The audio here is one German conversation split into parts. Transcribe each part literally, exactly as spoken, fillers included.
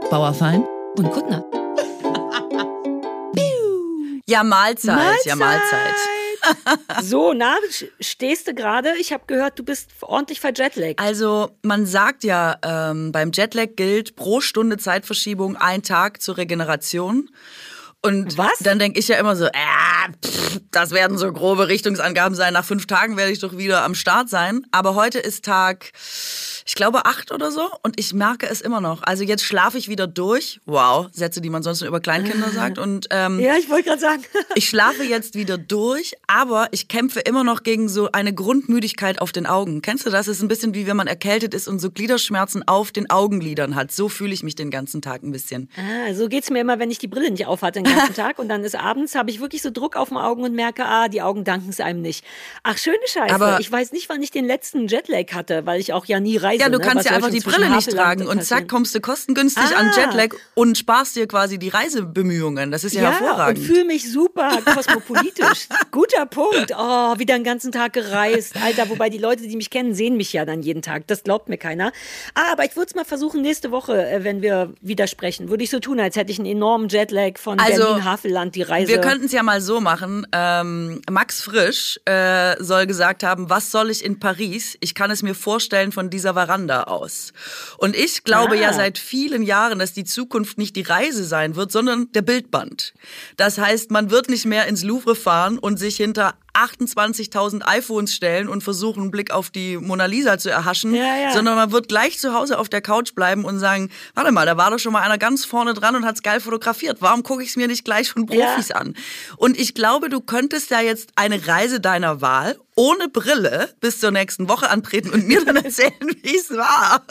Bauerfein und Kuttner. Ja, Mahlzeit. Mahlzeit. Ja, Mahlzeit. So, na, stehst du gerade? Ich habe gehört, du bist ordentlich verjetlaggt. Also man sagt ja, ähm, beim Jetlag gilt pro Stunde Zeitverschiebung ein Tag zur Regeneration. Und Was? Dann denke ich ja immer so, äh, pff, das werden so grobe Richtungsangaben sein. Nach fünf Tagen werde ich doch wieder am Start sein. Aber heute ist Tag, ich glaube, acht oder so. Und ich merke es immer noch. Also jetzt schlafe ich wieder durch. Wow, Sätze, die man sonst nur über Kleinkinder sagt. Und ähm, ja, ich wollte gerade sagen. ich schlafe jetzt wieder durch, aber ich kämpfe immer noch gegen so eine Grundmüdigkeit auf den Augen. Kennst du das? Es ist ein bisschen wie wenn man erkältet ist und so Gliederschmerzen auf den Augenlidern hat. So fühle ich mich den ganzen Tag ein bisschen. Ah, so geht's mir immer, wenn ich die Brille nicht aufhatte den ganzen Tag. Und dann ist abends, habe ich wirklich so Druck auf den Augen und merke, ah, die Augen danken es einem nicht. Ach, schöne Scheiße. Aber ich weiß nicht, wann ich den letzten Jetlag hatte, weil ich auch ja nie reise. Ja, du ne? kannst Was ja soll einfach schon die zwischen Brille nicht Havelland tragen und passieren? zack, kommst du kostengünstig Ah. an Jetlag und sparst dir quasi die Reisebemühungen. Das ist ja, Ja, hervorragend. und fühle mich super kosmopolitisch. Guter Punkt. Oh, wieder den ganzen Tag gereist. Alter, wobei die Leute, die mich kennen, sehen mich ja dann jeden Tag. Das glaubt mir keiner. Ah, aber ich würde es mal versuchen, nächste Woche, äh, wenn wir wieder sprechen, würde ich so tun, als hätte ich einen enormen Jetlag von Also, Berlin-Havelland, die Reise. Wir könnten es ja mal so machen. Ähm, Max Frisch äh, soll gesagt haben, was soll ich in Paris? Ich kann es mir vorstellen von dieser Veranda aus. Und ich glaube Ah. ja seit vielen Jahren, dass die Zukunft nicht die Reise sein wird, sondern der Bildband. Das heißt, man wird nicht mehr ins Louvre fahren und sich hinter achtundzwanzigtausend iPhones stellen und versuchen, einen Blick auf die Mona Lisa zu erhaschen, Ja, ja. sondern man wird gleich zu Hause auf der Couch bleiben und sagen, warte mal, da war doch schon mal einer ganz vorne dran und hat's geil fotografiert. Warum gucke ich es mir nicht gleich von Profis Ja. an? Und ich glaube, du könntest ja jetzt eine Reise deiner Wahl ohne Brille bis zur nächsten Woche antreten und mir dann erzählen, wie es war.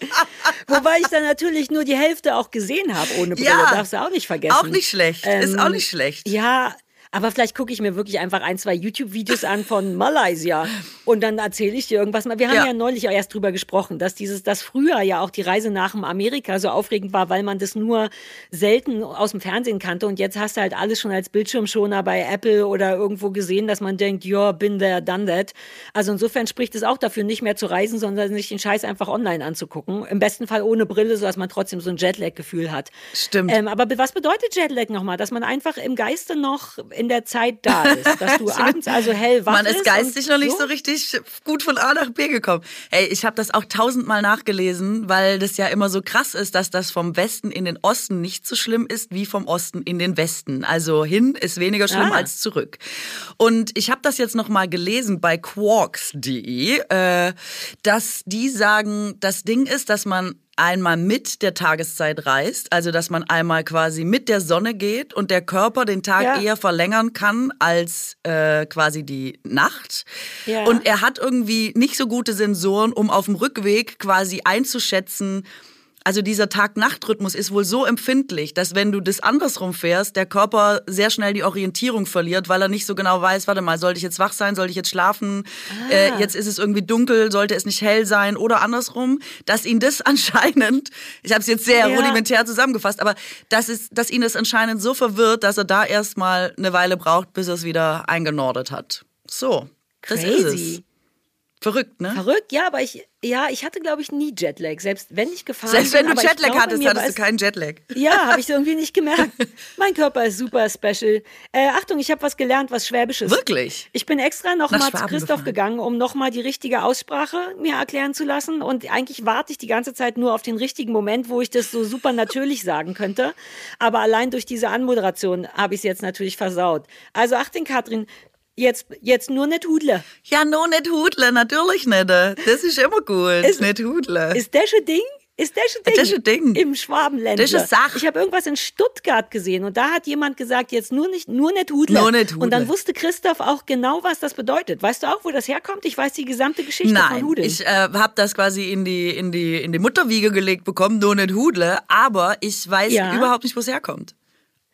Wobei ich dann natürlich nur die Hälfte auch gesehen habe ohne Brille. Ja. Darfst du auch nicht vergessen. Auch nicht schlecht, ist auch nicht schlecht. Ja, aber vielleicht gucke ich mir wirklich einfach ein, zwei YouTube-Videos an von Malaysia und dann erzähle ich dir irgendwas mal. Wir haben ja. Ja. neulich auch erst drüber gesprochen, dass dieses, dass früher ja auch die Reise nach dem Amerika so aufregend war, weil man das nur selten aus dem Fernsehen kannte und jetzt hast du halt alles schon als Bildschirmschoner bei Apple oder irgendwo gesehen, dass man denkt, ja, bin there, done that. Also insofern spricht es auch dafür, nicht mehr zu reisen, sondern sich den Scheiß einfach online anzugucken. Im besten Fall ohne Brille, sodass man trotzdem so ein Jetlag-Gefühl hat. Stimmt. Ähm, aber was bedeutet Jetlag nochmal? Dass man einfach im Geiste noch in der Zeit da ist. Dass du abends also hell wach Man bist. ist geistig und noch nicht so richtig gut von A nach B gekommen. Ey, ich habe das auch tausendmal nachgelesen, weil das ja immer so krass ist, dass das vom Westen in den Osten nicht so schlimm ist wie vom Osten in den Westen. Also hin ist weniger schlimm Ah. als zurück. Und ich habe das jetzt noch mal gelesen bei quarks punkt de, äh, dass die sagen, das Ding ist, dass man einmal mit der Tageszeit reist, also dass man einmal quasi mit der Sonne geht und der Körper den Tag Ja. eher verlängern kann als äh, quasi die Nacht. Ja. Und er hat irgendwie nicht so gute Sensoren, um auf dem Rückweg quasi einzuschätzen. Also dieser Tag-Nacht-Rhythmus ist wohl so empfindlich, dass wenn du das andersrum fährst, der Körper sehr schnell die Orientierung verliert, weil er nicht so genau weiß, warte mal, sollte ich jetzt wach sein, sollte ich jetzt schlafen, Ah. äh, jetzt ist es irgendwie dunkel, sollte es nicht hell sein oder andersrum, dass ihn das anscheinend, ich habe es jetzt sehr Ja. rudimentär zusammengefasst, aber dass, es, dass ihn das anscheinend so verwirrt, dass er da erstmal eine Weile braucht, bis er es wieder eingenordet hat. So, das ist Crazy. es. Verrückt, ne? Verrückt, ja, aber ich, ja, ich hatte, glaube ich, nie Jetlag. Selbst wenn ich gefahren Selbst bin. wenn du aber ich Jetlag glaube, hattest, mir hattest war du keinen Jetlag. Ja, habe ich irgendwie nicht gemerkt. Mein Körper ist super special. Äh, Achtung, ich habe was gelernt, was Schwäbisches. Wirklich? Ich bin extra noch Nach mal zu Schwaben Christoph gefahren. gegangen, um noch mal die richtige Aussprache mir erklären zu lassen. Und eigentlich warte ich die ganze Zeit nur auf den richtigen Moment, wo ich das so super natürlich sagen könnte. Aber allein durch diese Anmoderation habe ich es jetzt natürlich versaut. Also Achtung, Katrin, jetzt, jetzt nur nicht hudle. Ja, no, nicht Hudle, natürlich nicht. Das ist immer gut, Ist- nicht Hudle. Ist das ein Ding? Ist das ein Ding? Das ist ein Ding. Im Schwabenländle. Das ist Sach. Ich habe irgendwas in Stuttgart gesehen und da hat jemand gesagt, jetzt nur nicht, nur nicht Hudle. Nur nicht Hudle. Und dann wusste Christoph auch genau, was das bedeutet. Weißt du auch, wo das herkommt? Ich weiß die gesamte Geschichte von Nein, Hudeln. ich äh, habe das quasi in die, in, die, in die Mutterwiege gelegt bekommen, no, nicht Hudle, aber ich weiß Ja. überhaupt nicht, wo es herkommt.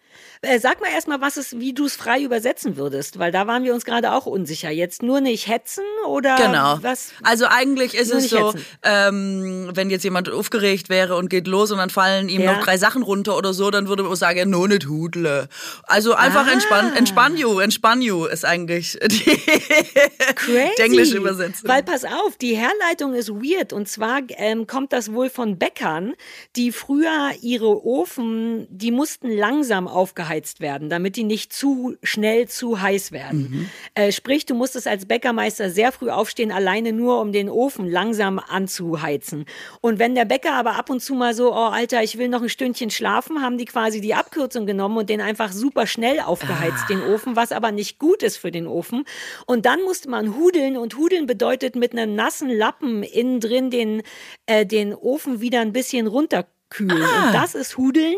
Äh, sag mal erstmal, was es, wie du es frei übersetzen würdest, weil da waren wir uns gerade auch unsicher. Jetzt nur nicht hetzen oder genau. was? Also eigentlich ist Nur es nicht so, hetzen. ähm, wenn jetzt jemand aufgeregt wäre und geht los und dann fallen ihm Ja. noch drei Sachen runter oder so, dann würde man sagen, no, nicht hudle. Also einfach Ah. entspann, entspann you, entspann you ist eigentlich die, Crazy. die englische Übersetzung. Weil pass auf, die Herleitung ist weird. Und zwar ähm, kommt das wohl von Bäckern, die früher ihre Ofen, die mussten langsam aufgeheizt werden, damit die nicht zu schnell zu heiß werden. Mhm. Äh, sprich, du musstest als Bäckermeister sehr früh aufstehen, alleine nur um den Ofen langsam anzuheizen. Und wenn der Bäcker aber ab und zu mal so, oh Alter, ich will noch ein Stündchen schlafen, haben die quasi die Abkürzung genommen und den einfach super schnell aufgeheizt, Ah. den Ofen, was aber nicht gut ist für den Ofen. Und dann musste man hudeln und hudeln bedeutet mit einem nassen Lappen innen drin den, äh, den Ofen wieder ein bisschen runterkühlen. Ah. Und das ist hudeln.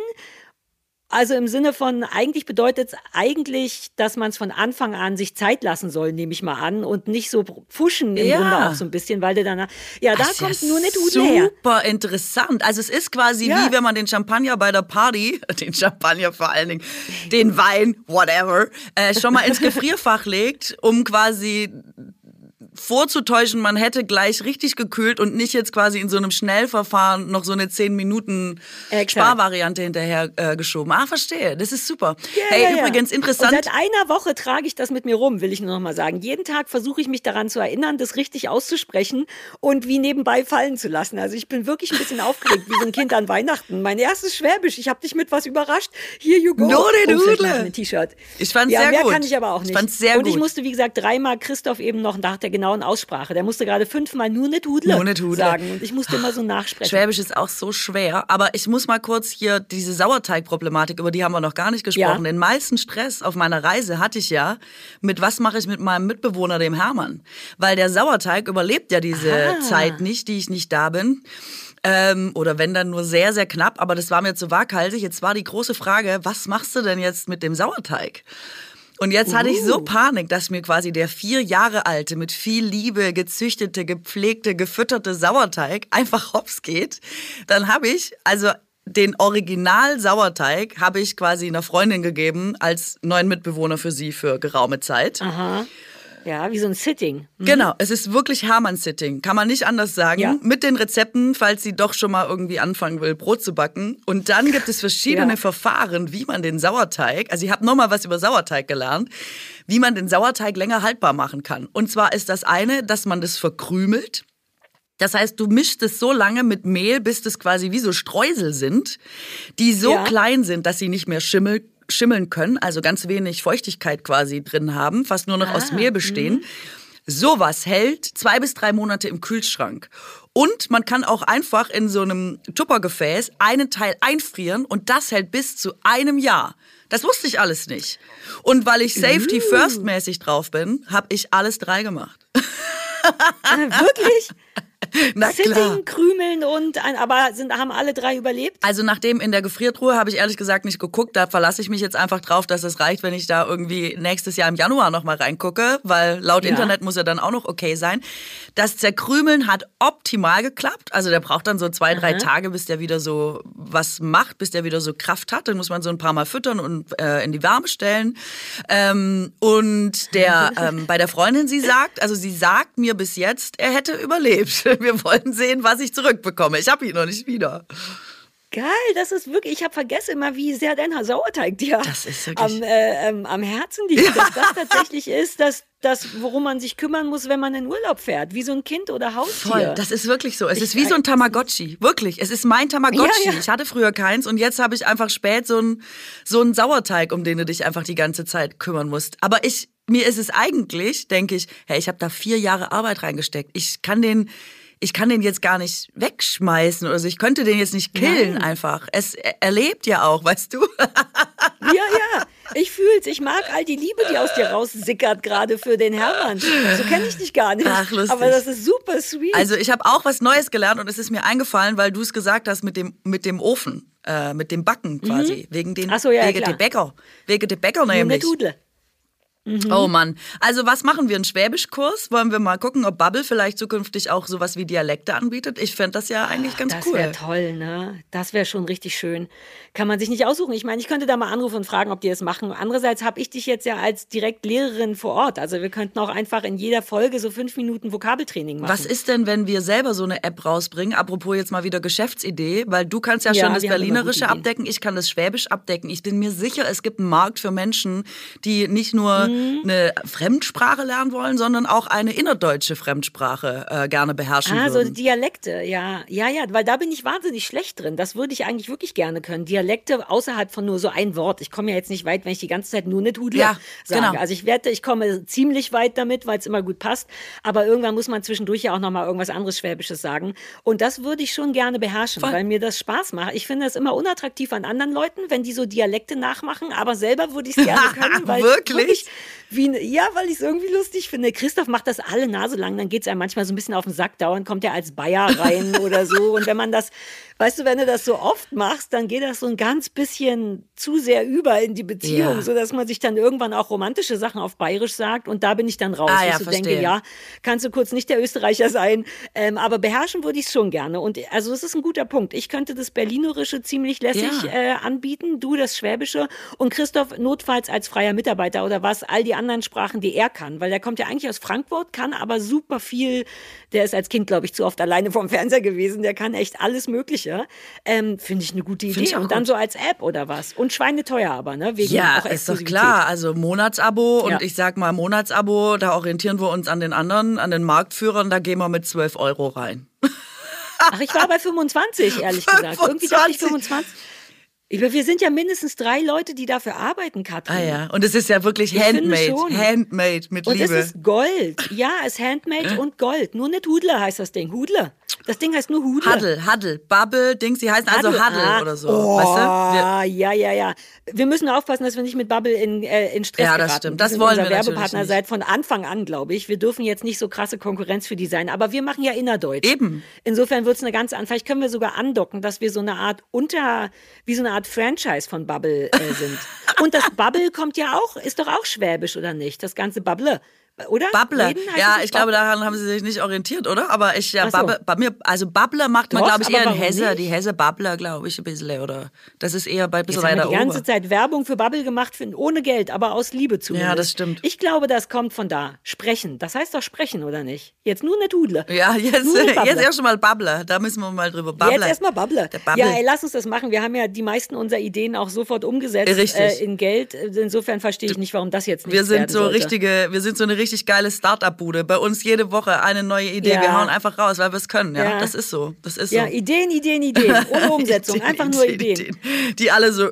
Also im Sinne von, eigentlich bedeutet es eigentlich, dass man es von Anfang an sich Zeit lassen soll, nehme ich mal an, und nicht so pushen im Ja. Grunde auch so ein bisschen, weil der danach, ja, da Das ist kommt ja nur nicht Hudeln her. super interessant. Also es ist quasi Ja. wie wenn man den Champagner bei der Party, den Champagner vor allen Dingen, den Wein, whatever, äh, schon mal ins Gefrierfach legt, um quasi vorzutäuschen, man hätte gleich richtig gekühlt und nicht jetzt quasi in so einem Schnellverfahren noch so eine zehn Minuten Exakt. Sparvariante hinterher äh, geschoben. Ah, verstehe. Das ist super. Ja, hey, ja, ja. übrigens interessant. Und seit einer Woche trage ich das mit mir rum, will ich nur noch mal sagen. Jeden Tag versuche ich mich daran zu erinnern, das richtig auszusprechen und wie nebenbei fallen zu lassen. Also ich bin wirklich ein bisschen aufgeregt, wie so ein Kind an Weihnachten. Mein erstes Schwäbisch, ich habe dich mit was überrascht. Here you go. No, de Oh, vielleicht Dudle. mache ich ein T-Shirt. Ich fand's ja, sehr mehr gut. kann ich aber auch Ich nicht. fand's sehr und ich gut. musste, wie gesagt, dreimal Christoph eben noch nach der genauen Aussprache. Der musste gerade fünfmal nur ne Dudle Nur ne Dudle. sagen. Und ich musste immer so nachsprechen. Schwäbisch ist auch so schwer, aber ich muss mal kurz hier diese Sauerteigproblematik, über die haben wir noch gar nicht gesprochen. Ja. Den meisten Stress auf meiner Reise hatte ich ja mit, was mache ich mit meinem Mitbewohner, dem Hermann? Weil der Sauerteig überlebt ja diese Ah. Zeit nicht, die ich nicht da bin. Ähm, oder wenn dann nur sehr, sehr knapp, aber das war mir zu waghalsig. Jetzt war die große Frage, was machst du denn jetzt mit dem Sauerteig? Und jetzt hatte ich so Uh. Panik, dass mir quasi der vier Jahre alte, mit viel Liebe gezüchtete, gepflegte, gefütterte Sauerteig einfach hops geht. Dann habe ich, also den Original-Sauerteig habe ich quasi einer Freundin gegeben als neuen Mitbewohner für sie für geraume Zeit. Aha. Ja, wie so ein Sitting. Mhm. Genau, es ist wirklich Hermann-Sitting, kann man nicht anders sagen. Ja. Mit den Rezepten, falls sie doch schon mal irgendwie anfangen will, Brot zu backen. Und dann gibt es verschiedene Ja. Verfahren, wie man den Sauerteig, also ich habe nochmal was über Sauerteig gelernt, wie man den Sauerteig länger haltbar machen kann. Und zwar ist das eine, dass man das verkrümelt. Das heißt, du mischst es so lange mit Mehl, bis das quasi wie so Streusel sind, die so Ja. klein sind, dass sie nicht mehr schimmeln schimmeln können, also ganz wenig Feuchtigkeit quasi drin haben, fast nur noch aus Ah, Mehl bestehen. Sowas hält zwei bis drei Monate im Kühlschrank. Und man kann auch einfach in so einem Tuppergefäß einen Teil einfrieren und das hält bis zu einem Jahr. Das wusste ich alles nicht. Und weil ich Safety First mäßig drauf bin, habe ich alles drei gemacht. Ah, wirklich? Na klar. Sitting, Krümeln und ein, aber sind, haben alle drei überlebt? Also nach dem in der Gefriertruhe habe ich ehrlich gesagt nicht geguckt. Da verlasse ich mich jetzt einfach drauf, dass es reicht, wenn ich da irgendwie nächstes Jahr im Januar noch mal reingucke, weil laut Ja. Internet muss er dann auch noch okay sein. Das Zerkrümeln hat optimal geklappt. Also der braucht dann so zwei, drei Aha. Tage, bis der wieder so was macht, bis der wieder so Kraft hat. Dann muss man so ein paar Mal füttern und äh, in die Wärme stellen. Ähm, und der ähm, bei der Freundin, sie sagt, also sie sagt mir bis jetzt, er hätte überlebt. Wir wollen sehen, was ich zurückbekomme. Ich habe ihn noch nicht wieder. Geil, das ist wirklich, ich habe vergessen immer, wie sehr dein Sauerteig dir Das ist wirklich- am, äh, ähm, am Herzen liegt. Dass das tatsächlich ist, dass das, worum man sich kümmern muss, wenn man in Urlaub fährt. Wie so ein Kind oder Haustier. Voll, das ist wirklich so. Es Ich- ist wie so ein Tamagotchi. Wirklich, es ist mein Tamagotchi. Ja, ja. Ich hatte früher keins und jetzt habe ich einfach spät so einen so einen Sauerteig, um den du dich einfach die ganze Zeit kümmern musst. Aber ich, mir ist es eigentlich, denke ich, hey, ich habe da vier Jahre Arbeit reingesteckt. Ich kann den... Ich kann den jetzt gar nicht wegschmeißen oder so. Ich könnte den jetzt nicht killen Nein. einfach. Es er, er lebt ja auch, weißt du? Ja, ja, ich fühl's. Ich mag all die Liebe, die aus dir raussickert, gerade für den Hermann. So kenne ich dich gar nicht. Ach, lustig. Aber das ist super sweet. Also ich habe auch was Neues gelernt und es ist mir eingefallen, weil du es gesagt hast mit dem, mit dem Ofen, äh, mit dem Backen quasi. Wegen den Ach so, ja, wegen klar. der Bäcker. Wegen der Bäcker Nur eine nämlich. Dudle. Oh Mann. Also was machen wir? Einen Schwäbischkurs? Wollen wir mal gucken, ob Bubble vielleicht zukünftig auch sowas wie Dialekte anbietet? Ich fände das ja eigentlich ganz Das cool. wäre toll, ne? Das wäre schon richtig schön. Kann man sich nicht aussuchen. Ich meine, ich könnte da mal anrufen und fragen, ob die das machen. Andererseits habe ich dich jetzt ja als Direktlehrerin vor Ort. Also wir könnten auch einfach in jeder Folge so fünf Minuten Vokabeltraining machen. Was ist denn, wenn wir selber so eine App rausbringen? Apropos jetzt mal wieder Geschäftsidee, weil du kannst ja, Ja, schon das wir haben immer gute Berlinerische Ideen. abdecken, ich kann das Schwäbisch abdecken. Ich bin mir sicher, es gibt einen Markt für Menschen, die nicht nur Mhm. eine Fremdsprache lernen wollen, sondern auch eine innerdeutsche Fremdsprache äh, gerne beherrschen Ah, so würden. Dialekte, ja. Ja, ja, weil da bin ich wahnsinnig schlecht drin. Das würde ich eigentlich wirklich gerne können. Dialekte außerhalb von nur so ein Wort. Ich komme ja jetzt nicht weit, wenn ich die ganze Zeit nur nicht Hudler Ja, sage. genau. Also ich wette, ich komme ziemlich weit damit, weil es immer gut passt. Aber irgendwann muss man zwischendurch ja auch nochmal irgendwas anderes Schwäbisches sagen. Und das würde ich schon gerne beherrschen, Voll. weil mir das Spaß macht. Ich finde das immer unattraktiv an anderen Leuten, wenn die so Dialekte nachmachen. Aber selber würde ich es gerne können. Weil Wirklich? Wie, ja, weil ich es irgendwie lustig finde. Christoph macht das alle Nase lang, dann geht es einem manchmal so ein bisschen auf den Sack. Dauernd kommt er als Bayer rein oder so. Und wenn man das, weißt du, wenn du das so oft machst, dann geht das so ein ganz bisschen zu sehr über in die Beziehung, Ja. sodass man sich dann irgendwann auch romantische Sachen auf Bayerisch sagt. Und da bin ich dann raus. Ah, wo ja, ich so verstehe. denke, ja, kannst du kurz nicht der Österreicher sein. Ähm, aber beherrschen würde ich es schon gerne. Und also das ist ein guter Punkt. Ich könnte das Berlinerische ziemlich lässig Ja. äh, anbieten, du das Schwäbische und Christoph notfalls als freier Mitarbeiter oder was, all die anderen Sprachen, die er kann, weil der kommt ja eigentlich aus Frankfurt, kann aber super viel, der ist als Kind, glaube ich, zu oft alleine vorm Fernseher gewesen, der kann echt alles Mögliche. Ähm, Finde ich eine gute Find Idee. ich auch Und dann gut. so als App oder was. Und schweineteuer aber, ne? Wegen Ja, auch ist doch Exklusivität. klar. Also Monatsabo und Ja. ich sag mal Monatsabo, da orientieren wir uns an den anderen, an den Marktführern, da gehen wir mit zwölf Euro rein. Ach, ich war bei fünfundzwanzig, ehrlich gesagt. Irgendwie dachte ich fünfundzwanzig. fünfundzwanzig. Ich, wir sind ja mindestens drei Leute, die dafür arbeiten, Katrin. Ah ja, und es ist ja wirklich Ich finde handmade, schon. handmade mit Und Liebe. es ist Gold. Ja, es ist Handmade und Gold. Nur nicht Hudler heißt das Ding. Hudler. Das Ding heißt nur Hudler. Huddle, Huddle, Bubble, Dings, die heißen also Huddle ah. oder so. Oh, Weißt du? Wir, ja, ja, ja. Wir müssen aufpassen, dass wir nicht mit Bubble in, äh, in Stress Ja, das geraten. stimmt. Die Das sind wollen unser wir natürlich Werbepartner nicht. seit von Anfang an, glaube ich. Wir dürfen jetzt nicht so krasse Konkurrenz für die sein. Aber wir machen ja innerdeutsch. Eben. Insofern wird es eine ganz andere. Vielleicht können wir sogar andocken, dass wir so eine Art unter, wie so eine Art Franchise von Bubble äh, sind. Und das Bubble kommt ja auch, ist doch auch schwäbisch, oder nicht? Das ganze Bubble. Oder? Babbler. Reden heißt Ja, es nicht ich glaube, Bubble? daran haben sie sich nicht orientiert, oder? Aber ich, ja, Ach so. Babbe, bei mir, also Babbler macht man, Doch, glaube ich, aber eher in warum Hesse. nicht? Die Hesse Babbler, glaube ich, ein bisschen, oder? Das ist eher bei ein bisschen Jetzt haben wir weiter die ganze oben. Zeit Werbung für Bubble gemacht, für, ohne Geld, aber aus Liebe zumindest. Ja, das stimmt. Ich glaube, das kommt von da. Sprechen. Das heißt doch sprechen, oder nicht? Jetzt nur nicht Hudle. Ja, jetzt, Nur mit Babbler. jetzt erst schon mal Babbler. Da müssen wir mal drüber babbeln. Jetzt erstmal Bubble. Der Bubble. Ja, ey, lass uns das machen. Wir haben ja die meisten unserer Ideen auch sofort umgesetzt Richtig. äh, in Geld. Insofern verstehe ich nicht, warum das jetzt nicht Wir sind werden so sollte. richtige, wir sind so eine richtig geile Start-up-Bude. Bei uns jede Woche eine neue Idee. Ja. Wir hauen einfach raus, weil wir es können. Ja? Ja. Das ist so. Das ist Ja, so. Ideen, Ideen, Ideen. Ohne Umsetzung. Einfach nur Ideen. Die alle so.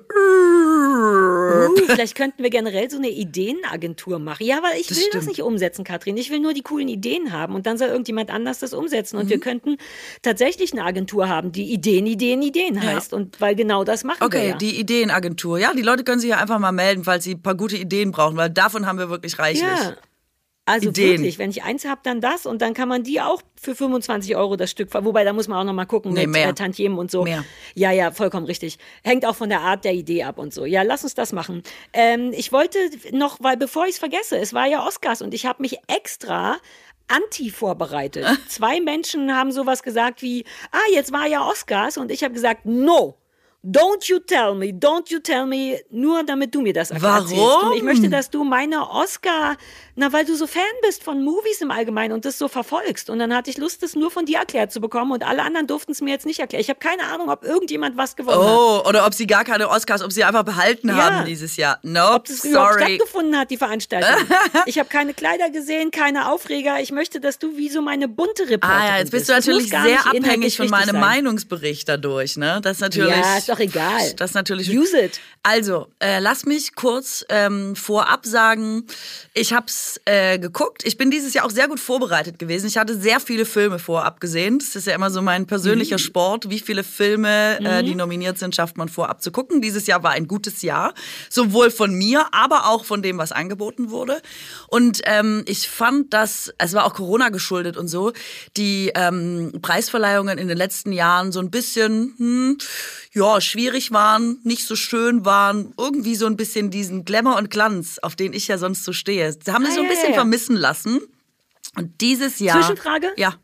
Uh, vielleicht könnten wir generell so eine Ideenagentur machen. Ja, weil ich Das will das stimmt. nicht umsetzen, Katrin. Ich will nur die coolen Ideen haben und dann soll irgendjemand anders das umsetzen. Und Mhm. wir könnten tatsächlich eine Agentur haben, die Ideen, Ideen, Ideen heißt. Und weil genau das machen wir Okay, ja. die Ideenagentur. Ja, die Leute können sich ja einfach mal melden, falls sie ein paar gute Ideen brauchen, weil davon haben wir wirklich reichlich. Ja. Also Ideen. wirklich, wenn ich eins habe, dann das und dann kann man die auch für fünfundzwanzig Euro das Stück, ver- wobei da muss man auch noch mal gucken Nee, mit mehr. äh, Tantiemen und so. Mehr. Ja, ja, vollkommen richtig. Hängt auch von der Art der Idee ab und so. Ja, lass uns das machen. Ähm, ich wollte noch, weil bevor ich es vergesse, es war ja Oscars und ich habe mich extra anti vorbereitet. Zwei Menschen haben sowas gesagt wie, ah, jetzt war ja Oscars und ich habe gesagt, no. Don't you tell me, don't you tell me, nur damit du mir das erklärst. Warum? Und ich möchte, dass du meine Oscar, na, weil du so Fan bist von Movies im Allgemeinen und das so verfolgst. Und dann hatte ich Lust, das nur von dir erklärt zu bekommen und alle anderen durften es mir jetzt nicht erklären. Ich habe keine Ahnung, ob irgendjemand was gewonnen hat. Oh, oder ob sie gar keine Oscars, ob sie einfach behalten Ja. haben dieses Jahr. Nope, Ob das überhaupt sorry. stattgefunden hat, die Veranstaltung. Ich habe keine Kleider gesehen, keine Aufreger. Ich möchte, dass du wie so meine bunte Reporterin Ah ja, jetzt bist du Das muss natürlich gar sehr nicht abhängig inhaltlich von richtig meinem sein. Meinungsbericht dadurch, ne? Das ist natürlich. Ja, ist doch egal. Das ist natürlich. Use it. Also, äh, lass mich kurz ähm, vorab sagen, ich hab's äh, geguckt. Ich bin dieses Jahr auch sehr gut vorbereitet gewesen. Ich hatte sehr viele Filme vorab gesehen. Das ist ja immer so mein persönlicher Mhm. Sport. Wie viele Filme, äh, die nominiert sind, schafft man vorab zu gucken. Dieses Jahr war ein gutes Jahr. Sowohl von mir, aber auch von dem, was angeboten wurde. Und ähm, ich fand, dass, es war auch Corona geschuldet und so, die ähm, Preisverleihungen in den letzten Jahren so ein bisschen, hm, ja, schwierig waren, nicht so schön waren, irgendwie so ein bisschen diesen Glamour und Glanz, auf den ich ja sonst so stehe. Sie haben mich Ah, so ein ja, bisschen ja. vermissen lassen. Und dieses Jahr... Zwischenfrage? Ja.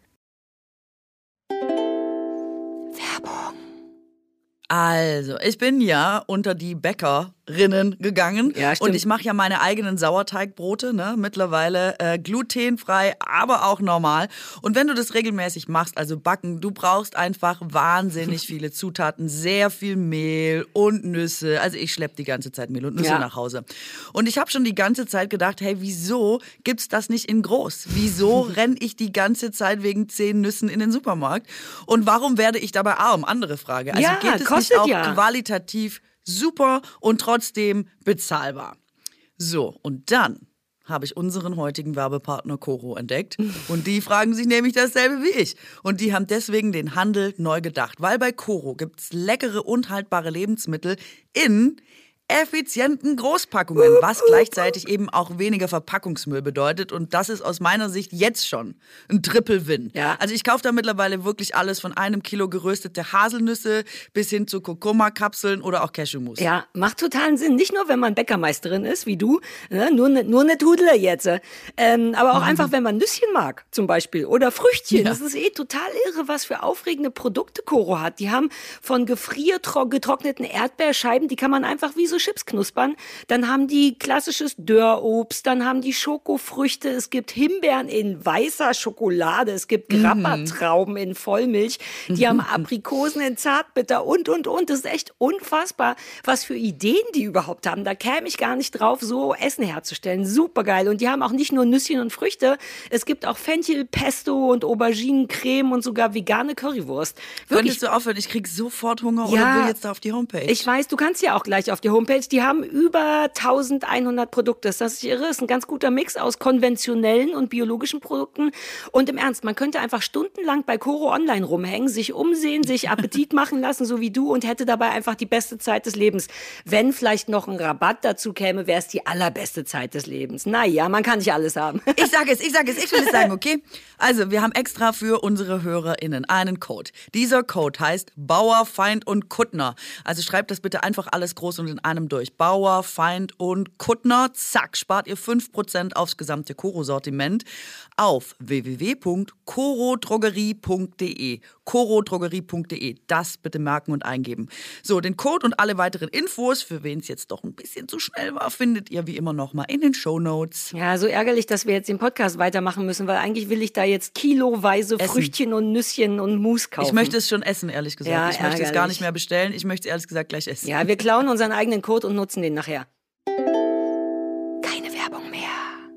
Also, ich bin ja unter die Bäckerinnen gegangen Ja, stimmt. und ich mache ja meine eigenen Sauerteigbrote, ne, mittlerweile äh, glutenfrei, aber auch normal. Und wenn du das regelmäßig machst, also backen, du brauchst einfach wahnsinnig viele Zutaten, sehr viel Mehl und Nüsse. Also ich schleppe die ganze Zeit Mehl und Nüsse Ja. nach Hause. Und ich habe schon die ganze Zeit gedacht, hey, wieso gibt's das nicht in groß? Wieso renne ich die ganze Zeit wegen zehn Nüssen in den Supermarkt? Und warum werde ich dabei arm? Andere Frage. Also Ja, geht es nicht kostet auch ja. qualitativ super und trotzdem bezahlbar? So, und dann habe ich unseren heutigen Werbepartner Coro entdeckt. Und die fragen sich nämlich dasselbe wie ich. Und die haben deswegen den Handel neu gedacht. Weil bei Coro gibt es leckere und haltbare Lebensmittel in effizienten Großpackungen, was gleichzeitig eben auch weniger Verpackungsmüll bedeutet. Und das ist aus meiner Sicht jetzt schon ein Triple-Win. Ja. Also ich kaufe da mittlerweile wirklich alles von einem Kilo geröstete Haselnüsse bis hin zu Kurkuma-Kapseln oder auch Cashewmus. Ja, macht totalen Sinn. Nicht nur, wenn man Bäckermeisterin ist, wie du, ne? nur, ne, nur eine Tudler jetzt. Ähm, aber auch mhm. einfach, wenn man Nüsschen mag, zum Beispiel. Oder Früchtchen. Ja. Das ist eh total irre, was für aufregende Produkte Coro hat. Die haben von gefriergetrockneten Erdbeerscheiben, die kann man einfach wie so Chips knuspern. Dann haben die klassisches Dörrobst, dann haben die Schokofrüchte, es gibt Himbeeren in weißer Schokolade, es gibt Grappatrauben in Vollmilch, die haben Aprikosen in Zartbitter und, und, und. Das ist echt unfassbar, was für Ideen die überhaupt haben. Da käme ich gar nicht drauf, so Essen herzustellen. Supergeil. Und die haben auch nicht nur Nüsschen und Früchte, es gibt auch Fenchel, Pesto und Auberginencreme und sogar vegane Currywurst. Wirklich. Könntest du aufhören? Ich krieg sofort Hunger Ja, oder will jetzt da auf die Homepage. Ich weiß, du kannst ja auch gleich auf die Homepage. Die haben über eintausendeinhundert Produkte. Das ist irre. Das ist ein ganz guter Mix aus konventionellen und biologischen Produkten. Und im Ernst, man könnte einfach stundenlang bei Coro online rumhängen, sich umsehen, sich Appetit machen lassen, so wie du, und hätte dabei einfach die beste Zeit des Lebens. Wenn vielleicht noch ein Rabatt dazu käme, wäre es die allerbeste Zeit des Lebens. Naja, man kann nicht alles haben. Ich sage es, ich sage es, ich will es sagen, okay? Also, wir haben extra für unsere HörerInnen einen Code. Dieser Code heißt Bauer, Feind und Kuttner. Also schreibt das bitte einfach alles groß und in einem durch. Bauer, Feind und Kuttner. Zack, spart ihr fünf Prozent aufs gesamte Coro-Sortiment auf w w w punkt coro drogerie punkt d e. coro drogerie punkt d e. Das bitte merken und eingeben. So, den Code und alle weiteren Infos, für wen es jetzt doch ein bisschen zu schnell war, findet ihr wie immer noch mal in den Shownotes. Ja, so ärgerlich, dass wir jetzt den Podcast weitermachen müssen, weil eigentlich will ich da jetzt kiloweise Essen. Früchtchen und Nüsschen und Mousse kaufen. Ich möchte es schon essen, ehrlich gesagt. Ja, ich möchte es gar ärgerlich. nicht mehr bestellen. Ich möchte es ehrlich gesagt gleich essen. Ja, wir klauen unseren eigenen Code und nutzen den nachher. Keine Werbung mehr.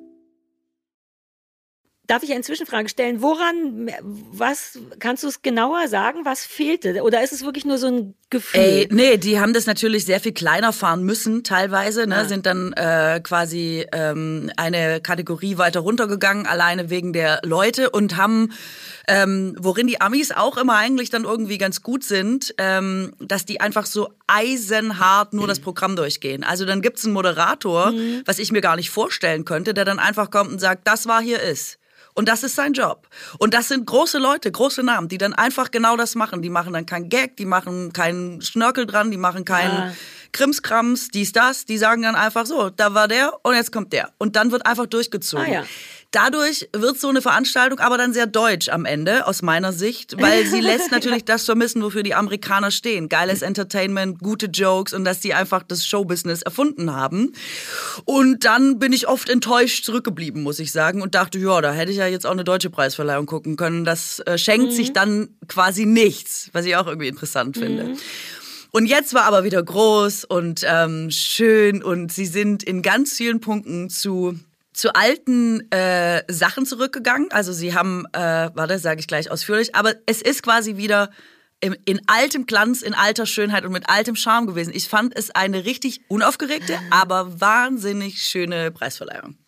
Darf ich eine Zwischenfrage stellen? Woran, was, kannst du es genauer sagen, was fehlte? Oder ist es wirklich nur so ein Gefühl? Ey, nee, die haben das natürlich sehr viel kleiner fahren müssen, teilweise, ne, Ah. sind dann äh, quasi ähm, eine Kategorie weiter runtergegangen, alleine wegen der Leute und haben, ähm, worin die Amis auch immer eigentlich dann irgendwie ganz gut sind, ähm, dass die einfach so eisenhart nur das Programm durchgehen. Also dann gibt's einen Moderator, mhm. was ich mir gar nicht vorstellen könnte, der dann einfach kommt und sagt, das war, hier ist. Und das ist sein Job. Und das sind große Leute, große Namen, die dann einfach genau das machen. Die machen dann keinen Gag, die machen keinen Schnörkel dran, die machen keinen Ja. Krimskrams, dies, das. Die sagen dann einfach so, da war der und jetzt kommt der. Und dann wird einfach durchgezogen. Ah, ja. Dadurch wird so eine Veranstaltung aber dann sehr deutsch am Ende, aus meiner Sicht, weil sie lässt natürlich das vermissen, wofür die Amerikaner stehen. Geiles Entertainment, gute Jokes und dass die einfach das Showbusiness erfunden haben. Und dann bin ich oft enttäuscht zurückgeblieben, muss ich sagen, und dachte, ja, da hätte ich ja jetzt auch eine deutsche Preisverleihung gucken können. Das äh, schenkt mhm. sich dann quasi nichts, was ich auch irgendwie interessant finde. Mhm. Und jetzt war aber wieder groß und ähm, schön und sie sind in ganz vielen Punkten zu zu alten äh, Sachen zurückgegangen. Also sie haben, äh, warte, sage ich gleich ausführlich, aber es ist quasi wieder im, in altem Glanz, in alter Schönheit und mit altem Charme gewesen. Ich fand es eine richtig unaufgeregte, aber wahnsinnig schöne Preisverleihung.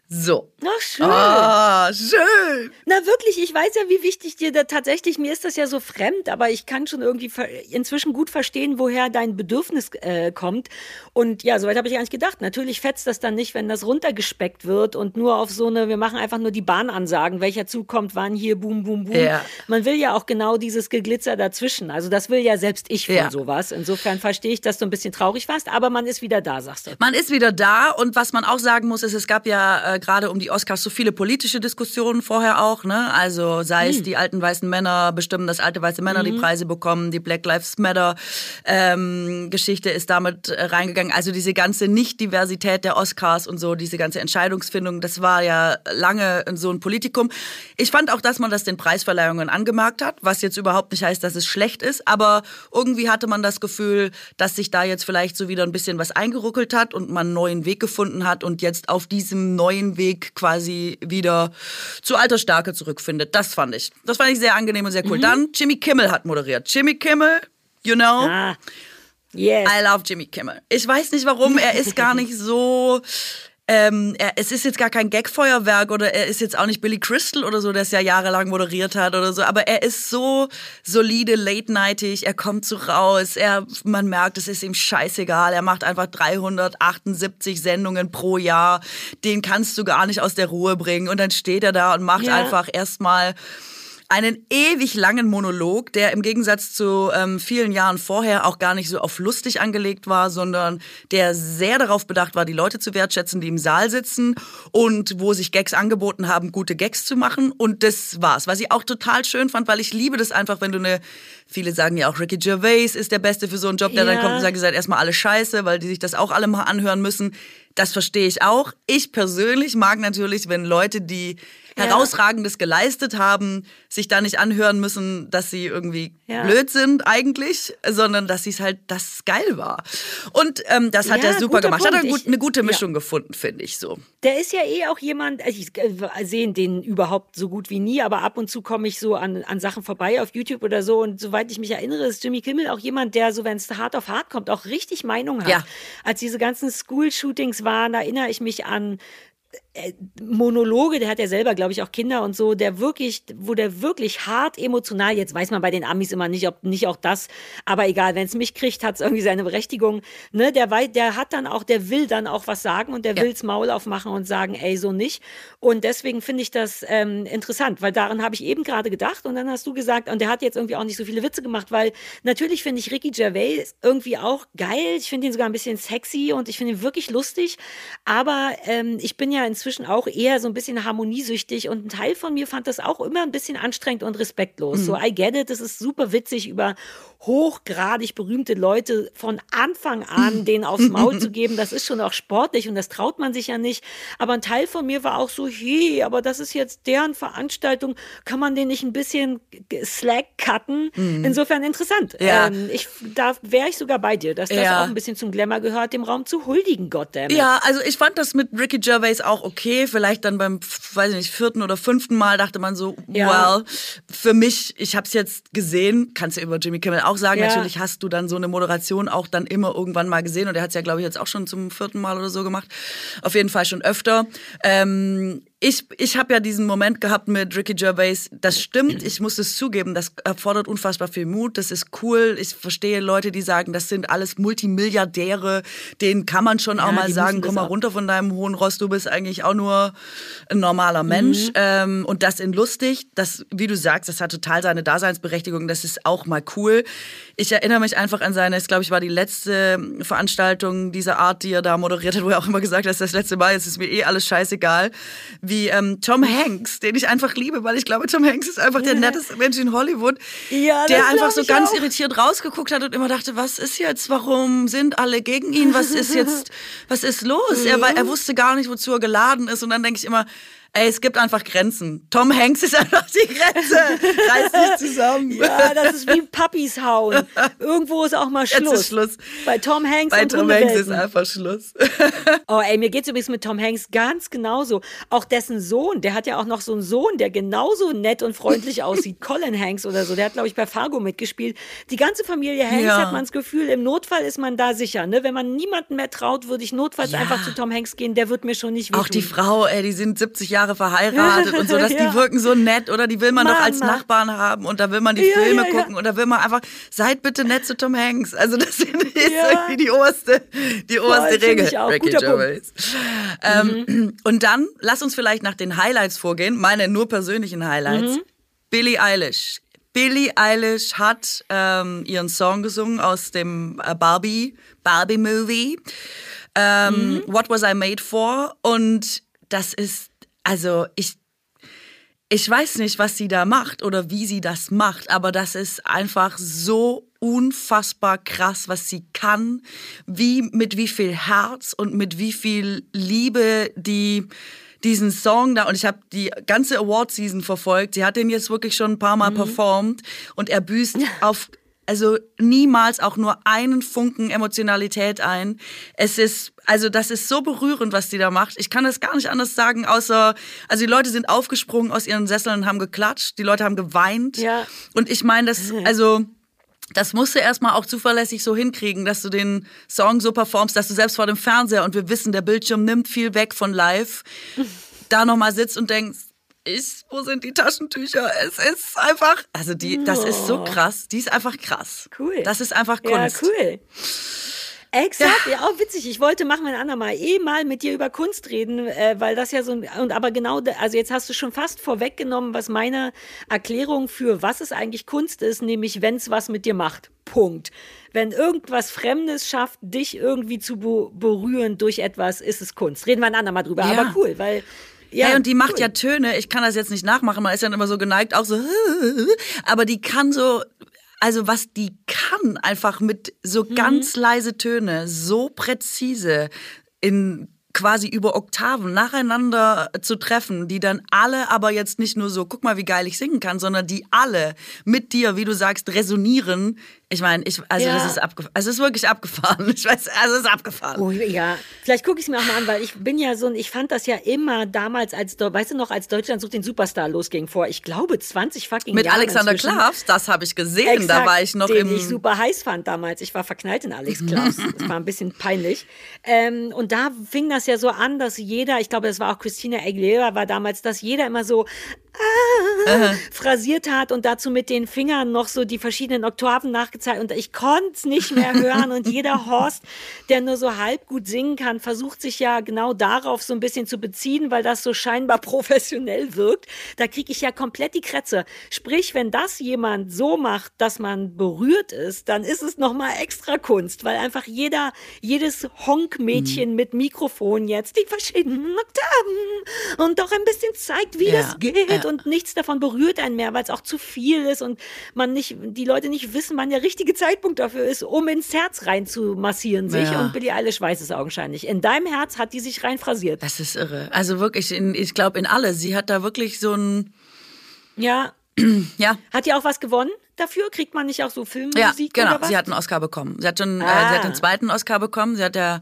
So. Ach, schön. Ah, schön. Na wirklich, ich weiß ja, wie wichtig dir da tatsächlich, mir ist das ja so fremd, aber ich kann schon irgendwie inzwischen gut verstehen, woher dein Bedürfnis äh, kommt. Und ja, soweit habe ich gar nicht gedacht. Natürlich fetzt das dann nicht, wenn das runtergespeckt wird und nur auf so eine, wir machen einfach nur die Bahnansagen, welcher Zug kommt, wann hier, boom, boom, boom. Ja. Man will ja auch genau dieses Geglitzer dazwischen. Also das will ja selbst ich von Ja. sowas. Insofern verstehe ich, dass du ein bisschen traurig warst, aber man ist wieder da, sagst du. Man ist wieder da und was man auch sagen muss, ist, es gab ja äh, gerade um die Oscars so viele politische Diskussionen vorher auch, ne? Also sei es Hm. die alten weißen Männer bestimmen, dass alte weiße Männer die Preise bekommen, die Black Lives Matter ähm, Geschichte ist damit äh, reingegangen. Also diese ganze Nicht-Diversität der Oscars und so, diese ganze Entscheidungsfindung, das war ja lange so ein Politikum. Ich fand auch, dass man das den Preisverleihungen angemerkt hat, was jetzt überhaupt nicht heißt, dass es schlecht ist, aber irgendwie hatte man das Gefühl, dass sich da jetzt vielleicht so wieder ein bisschen was eingeruckelt hat und man einen neuen Weg gefunden hat und jetzt auf diesem neuen Weg quasi wieder zu alter Stärke zurückfindet. Das fand ich. Das fand ich sehr angenehm und sehr cool. Mhm. Dann Jimmy Kimmel hat moderiert. Jimmy Kimmel, you know, Ah, yes. I love Jimmy Kimmel. Ich weiß nicht warum, er ist gar nicht so... Ähm, er, es ist jetzt gar kein Gagfeuerwerk oder er ist jetzt auch nicht Billy Crystal oder so, der es ja jahrelang moderiert hat oder so, aber er ist so solide, late-nightig, er kommt so raus, er, man merkt, es ist ihm scheißegal, er macht einfach dreihundertachtundsiebzig Sendungen pro Jahr, den kannst du gar nicht aus der Ruhe bringen und dann steht er da und macht Ja. einfach erstmal einen ewig langen Monolog, der im Gegensatz zu ähm, vielen Jahren vorher auch gar nicht so auf lustig angelegt war, sondern der sehr darauf bedacht war, die Leute zu wertschätzen, die im Saal sitzen und wo sich Gags angeboten haben, gute Gags zu machen. Und das war's, was ich auch total schön fand, weil ich liebe das einfach, wenn du eine, viele sagen ja auch, Ricky Gervais ist der Beste für so einen Job, der Ja. dann kommt und sagt, ihr seid erstmal alle scheiße, weil die sich das auch alle mal anhören müssen. Das verstehe ich auch. Ich persönlich mag natürlich, wenn Leute, die Ja. Herausragendes geleistet haben, sich da nicht anhören müssen, dass sie irgendwie Ja. blöd sind eigentlich, sondern dass sie es halt, dass es geil war. Und ähm, das hat Ja, er super guter gemacht. Hat er Punkt. gut, Ich- eine gute ja. Mischung gefunden, finde ich so. Der ist ja eh auch jemand, also ich äh, sehe den überhaupt so gut wie nie, aber ab und zu komme ich so an, an Sachen vorbei auf YouTube oder so und soweit ich mich erinnere, ist Jimmy Kimmel auch jemand, der so, wenn es hart auf hart kommt, auch richtig Meinung hat. Ja. Als diese ganzen School-Shootings waren, erinnere ich mich an äh, Monologe, der hat ja selber, glaube ich, auch Kinder und so, der wirklich, wo der wirklich hart emotional, jetzt weiß man bei den Amis immer nicht, ob nicht auch das, aber egal, wenn es mich kriegt, hat es irgendwie seine Berechtigung, ne, der, wei- der hat dann auch, der will dann auch was sagen und der Ja. will's Maul aufmachen und sagen, ey, so nicht. Und deswegen finde ich das ähm, interessant, weil daran habe ich eben gerade gedacht und dann hast du gesagt, und der hat jetzt irgendwie auch nicht so viele Witze gemacht, weil natürlich finde ich Ricky Gervais irgendwie auch geil, ich finde ihn sogar ein bisschen sexy und ich finde ihn wirklich lustig, aber ähm, ich bin ja inzwischen auch eher so ein bisschen harmoniesüchtig und ein Teil von mir fand das auch immer ein bisschen anstrengend und respektlos. Mhm. So, I get it, das ist super witzig, über hochgradig berühmte Leute von Anfang an denen aufs Maul zu geben, das ist schon auch sportlich und das traut man sich ja nicht. Aber ein Teil von mir war auch so, hey, aber das ist jetzt deren Veranstaltung, kann man den nicht ein bisschen g- Slack cutten? Insofern interessant. Ja. Ähm, ich, da wäre ich sogar bei dir, dass das Ja. auch ein bisschen zum Glamour gehört, dem Raum zu huldigen, goddammit. Ja, also ich fand das mit Ricky Gervais auch okay. Vielleicht dann beim, weiß ich nicht, vierten oder fünften Mal dachte man so, Ja. well, für mich, ich habe es jetzt gesehen, kannst du über Jimmy Kimmel auch sagen, Ja. natürlich hast du dann so eine Moderation auch dann immer irgendwann mal gesehen und er hat es ja, glaube ich, jetzt auch schon zum vierten Mal oder so gemacht. Auf jeden Fall schon öfter. Ähm, Ich, ich habe ja diesen Moment gehabt mit Ricky Gervais, das stimmt, ich muss es zugeben, das erfordert unfassbar viel Mut, das ist cool, ich verstehe Leute, die sagen, das sind alles Multimilliardäre, denen kann man schon Ja, auch mal die sagen, müssen komm das mal auch. runter von deinem hohen Ross, du bist eigentlich auch nur ein normaler Mensch. Ähm, und das in lustig, das, wie du sagst, das hat total seine Daseinsberechtigung, das ist auch mal cool. Ich erinnere mich einfach an seine, ich glaube, ich war die letzte Veranstaltung dieser Art, die er da moderiert hat, wo er auch immer gesagt hat, das ist das letzte Mal, jetzt ist mir eh alles scheißegal. Wie ähm, Tom Hanks, den ich einfach liebe, weil ich glaube, Tom Hanks ist einfach der netteste Mensch in Hollywood, Ja, der das einfach glaub so ich ganz auch. irritiert rausgeguckt hat und immer dachte, was ist jetzt, warum sind alle gegen ihn, was ist jetzt, was ist los? Er, war, er wusste gar nicht, wozu er geladen ist und dann denke ich immer, Ey, es gibt einfach Grenzen. Tom Hanks ist einfach die Grenze. Reiß dich zusammen. Ja, das ist wie Puppies hauen. Irgendwo ist auch mal Schluss. Jetzt ist Schluss. Bei Tom Hanks Bei und Tom Hanks Hundewelpen. ist einfach Schluss. Oh, ey, mir geht's übrigens mit Tom Hanks ganz genauso. Auch dessen Sohn, der hat ja auch noch so einen Sohn, der genauso nett und freundlich aussieht. Colin Hanks oder so. Der hat, glaube ich, bei Fargo mitgespielt. Die ganze Familie Hanks Ja. hat man das Gefühl, im Notfall ist man da sicher. Ne? Wenn man niemanden mehr traut, würde ich notfalls Ja. einfach zu Tom Hanks gehen. Der wird mir schon nicht wehtun. Auch die Frau, ey, die sind siebzig Jahre verheiratet und so, dass Ja. die wirken so nett oder die will man doch als Mama. Nachbarn haben und da will man die Ja, Filme ja, ja. gucken und da will man einfach, seid bitte nett zu Tom Hanks. Also das ist Ja. irgendwie die oberste, die oberste finde Regel. ich auch. Ricky Guter Punkt. Gervais. Ähm, und dann, lass uns vielleicht nach den Highlights vorgehen, meine nur persönlichen Highlights. Mhm. Billie Eilish. Billie Eilish hat ähm, ihren Song gesungen aus dem äh, Barbie, Barbie Movie. Ähm, Mhm. What Was I Made For? Und das ist, also ich, ich weiß nicht, was sie da macht oder wie sie das macht, aber das ist einfach so unfassbar krass, was sie kann, wie mit wie viel Herz und mit wie viel Liebe die diesen Song da, und ich habe die ganze Award-Season verfolgt, sie hat den jetzt wirklich schon ein paar Mal performt und er büßt auf, also niemals auch nur einen Funken Emotionalität ein. Es ist, also das ist so berührend, was die da macht. Ich kann das gar nicht anders sagen, außer, also die Leute sind aufgesprungen aus ihren Sesseln und haben geklatscht, die Leute haben geweint. Ja. Und ich meine, das, also das musst du erstmal auch zuverlässig so hinkriegen, dass du den Song so performst, dass du selbst vor dem Fernseher, und wir wissen, der Bildschirm nimmt viel weg von live, da nochmal sitzt und denkst, ich, wo sind die Taschentücher? Es ist einfach, also die, das ist so krass, die ist einfach krass. Cool. Das ist einfach Kunst. Ja, cool. Exakt, ja. auch witzig. Ich wollte, machen wir ein andermal, eh mal mit dir über Kunst reden, äh, weil das ja so, ein- und aber genau, da- also jetzt hast du schon fast vorweggenommen, was meine Erklärung für was es eigentlich Kunst ist, nämlich wenn es was mit dir macht. Punkt. Wenn irgendwas Fremdes schafft, dich irgendwie zu be berühren durch etwas, ist es Kunst. Reden wir ein andermal drüber, Ja. aber cool, weil ja, Hey, und die macht cool. ja Töne, ich kann das jetzt nicht nachmachen, man ist dann immer so geneigt, auch so, aber die kann so, also was die kann, einfach mit so Mhm. ganz leise Töne, so präzise in quasi über Oktaven nacheinander zu treffen, die dann alle aber jetzt nicht nur so, guck mal, wie geil ich singen kann, sondern die alle mit dir, wie du sagst, resonieren. Ich meine, ich, also Ja. das ist abgefahren. Also es ist wirklich abgefahren. Ich weiß, also es ist abgefahren. Oh, ja, vielleicht gucke ich es mir auch mal an, weil ich bin ja so ein, ich fand das ja immer damals, als, Deu- weißt du noch, als Deutschland sucht den Superstar losging, vor, ich glaube, zwanzig fucking Mit Jahren Alexander inzwischen. Klaas, das habe ich gesehen. Exakt, da war ich noch den im... ich super heiß fand damals. Ich war verknallt in Alex Klaus. Das war ein bisschen peinlich. Ähm, und da fing das ja so an, dass jeder, ich glaube, das war auch Christina Aguilera, war damals, dass jeder immer so ah, phrasiert hat und dazu mit den Fingern noch so die verschiedenen Oktaven nachgezeigt. Und ich konnte es nicht mehr hören. Und jeder Horst, der nur so halb gut singen kann, versucht sich ja genau darauf so ein bisschen zu beziehen, weil das so scheinbar professionell wirkt. Da kriege ich ja komplett die Krätze. Sprich, wenn das jemand so macht, dass man berührt ist, dann ist es nochmal extra Kunst, weil einfach jeder, jedes Honkmädchen mit Mikrofon jetzt die verschiedenen Oktaven und doch ein bisschen zeigt, wie Ja, das geht ja. und nichts davon berührt einen mehr, weil es auch zu viel ist und man nicht, die Leute nicht wissen, wann der richtige Zeitpunkt dafür ist, um ins Herz rein zu massieren sich. Ja. Und Billie Eilish weiß es augenscheinlich. In deinem Herz hat die sich rein phrasiert. Das ist irre. Also wirklich, in, ich glaube in alle. Sie hat da wirklich so ein, Ja. ja, Hat die auch was gewonnen dafür? Kriegt man nicht auch so Filmmusik ja, genau. oder was? Sie hat einen Oscar bekommen. Sie hat schon, äh, Ah. sie hat den zweiten Oscar bekommen. Sie hat ja,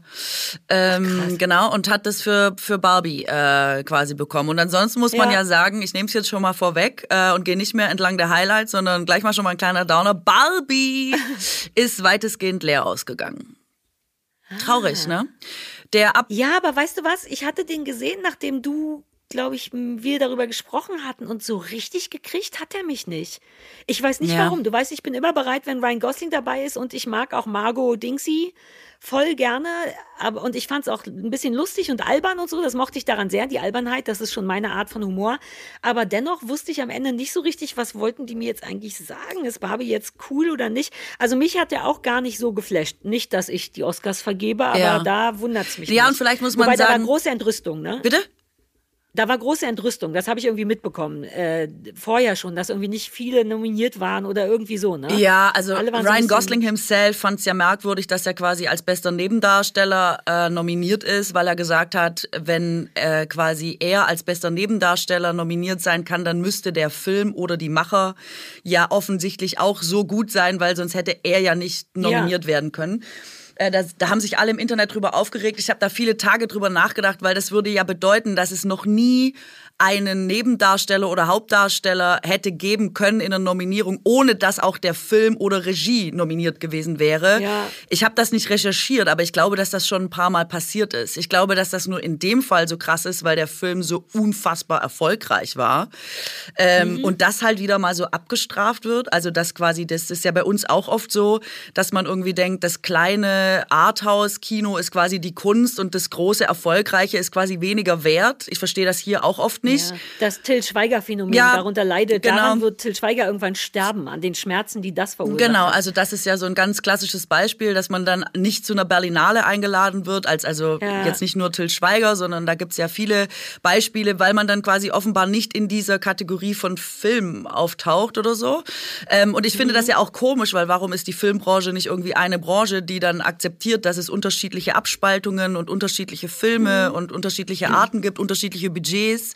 ähm, genau, und hat das für für Barbie äh, quasi bekommen. Und ansonsten muss man Ja. ja sagen, ich nehme es jetzt schon mal vorweg äh, und gehe nicht mehr entlang der Highlights, sondern gleich mal schon mal ein kleiner Downer. Barbie ist weitestgehend leer ausgegangen. Traurig, ne? Der ab Ja, aber weißt du was? Ich hatte den gesehen, nachdem du, glaube ich, m, wir darüber gesprochen hatten und so richtig gekriegt hat er mich nicht. Ich weiß nicht Ja. warum. Du weißt, ich bin immer bereit, wenn Ryan Gosling dabei ist und ich mag auch Margot Dingsy voll gerne. Aber, und ich fand es auch ein bisschen lustig und albern und so. Das mochte ich daran sehr, die Albernheit. Das ist schon meine Art von Humor. Aber dennoch wusste ich am Ende nicht so richtig, was wollten die mir jetzt eigentlich sagen? Ist Barbie jetzt cool oder nicht? Also mich hat er auch gar nicht so geflasht. Nicht, dass ich die Oscars vergebe, aber Ja. da wundert es mich Ja, nicht. und vielleicht muss man Wobei, da war sagen- große Entrüstung, ne? Bitte? Da war große Entrüstung, das habe ich irgendwie mitbekommen. Äh, vorher schon, dass irgendwie nicht viele nominiert waren oder irgendwie so, ne? Ja, also Ryan so Gosling himself fand es ja merkwürdig, dass er quasi als bester Nebendarsteller äh, nominiert ist, weil er gesagt hat, wenn äh, quasi er als bester Nebendarsteller nominiert sein kann, dann müsste der Film oder die Macher ja offensichtlich auch so gut sein, weil sonst hätte er ja nicht nominiert ja. werden können. Da, da haben sich alle im Internet drüber aufgeregt. Ich habe da viele Tage drüber nachgedacht, weil das würde ja bedeuten, dass es noch nie einen Nebendarsteller oder Hauptdarsteller hätte geben können in einer Nominierung, ohne dass auch der Film oder Regie nominiert gewesen wäre. Ja. Ich habe das nicht recherchiert, aber ich glaube, dass das schon ein paar Mal passiert ist. Ich glaube, dass das nur in dem Fall so krass ist, weil der Film so unfassbar erfolgreich war. Ähm, mhm. Und das halt wieder mal so abgestraft wird. Also das quasi, das ist ja bei uns auch oft so, dass man irgendwie denkt, das kleine Arthouse-Kino ist quasi die Kunst und das große, erfolgreiche ist quasi weniger wert. Ich verstehe das hier auch oft nicht. Ja, das Till Schweiger-Phänomen, ja, darunter leidet. Genau. Daran wird Till Schweiger irgendwann sterben, an den Schmerzen, die das verursacht. Genau, also das ist ja so ein ganz klassisches Beispiel, dass man dann nicht zu einer Berlinale eingeladen wird, als also ja. jetzt nicht nur Till Schweiger, sondern da gibt's ja viele Beispiele, weil man dann quasi offenbar nicht in dieser Kategorie von Film auftaucht oder so. Ähm, und ich finde mhm. das ja auch komisch, weil warum ist die Filmbranche nicht irgendwie eine Branche, die dann akzeptiert, dass es unterschiedliche Abspaltungen und unterschiedliche Filme mhm. und unterschiedliche Arten gibt, unterschiedliche Budgets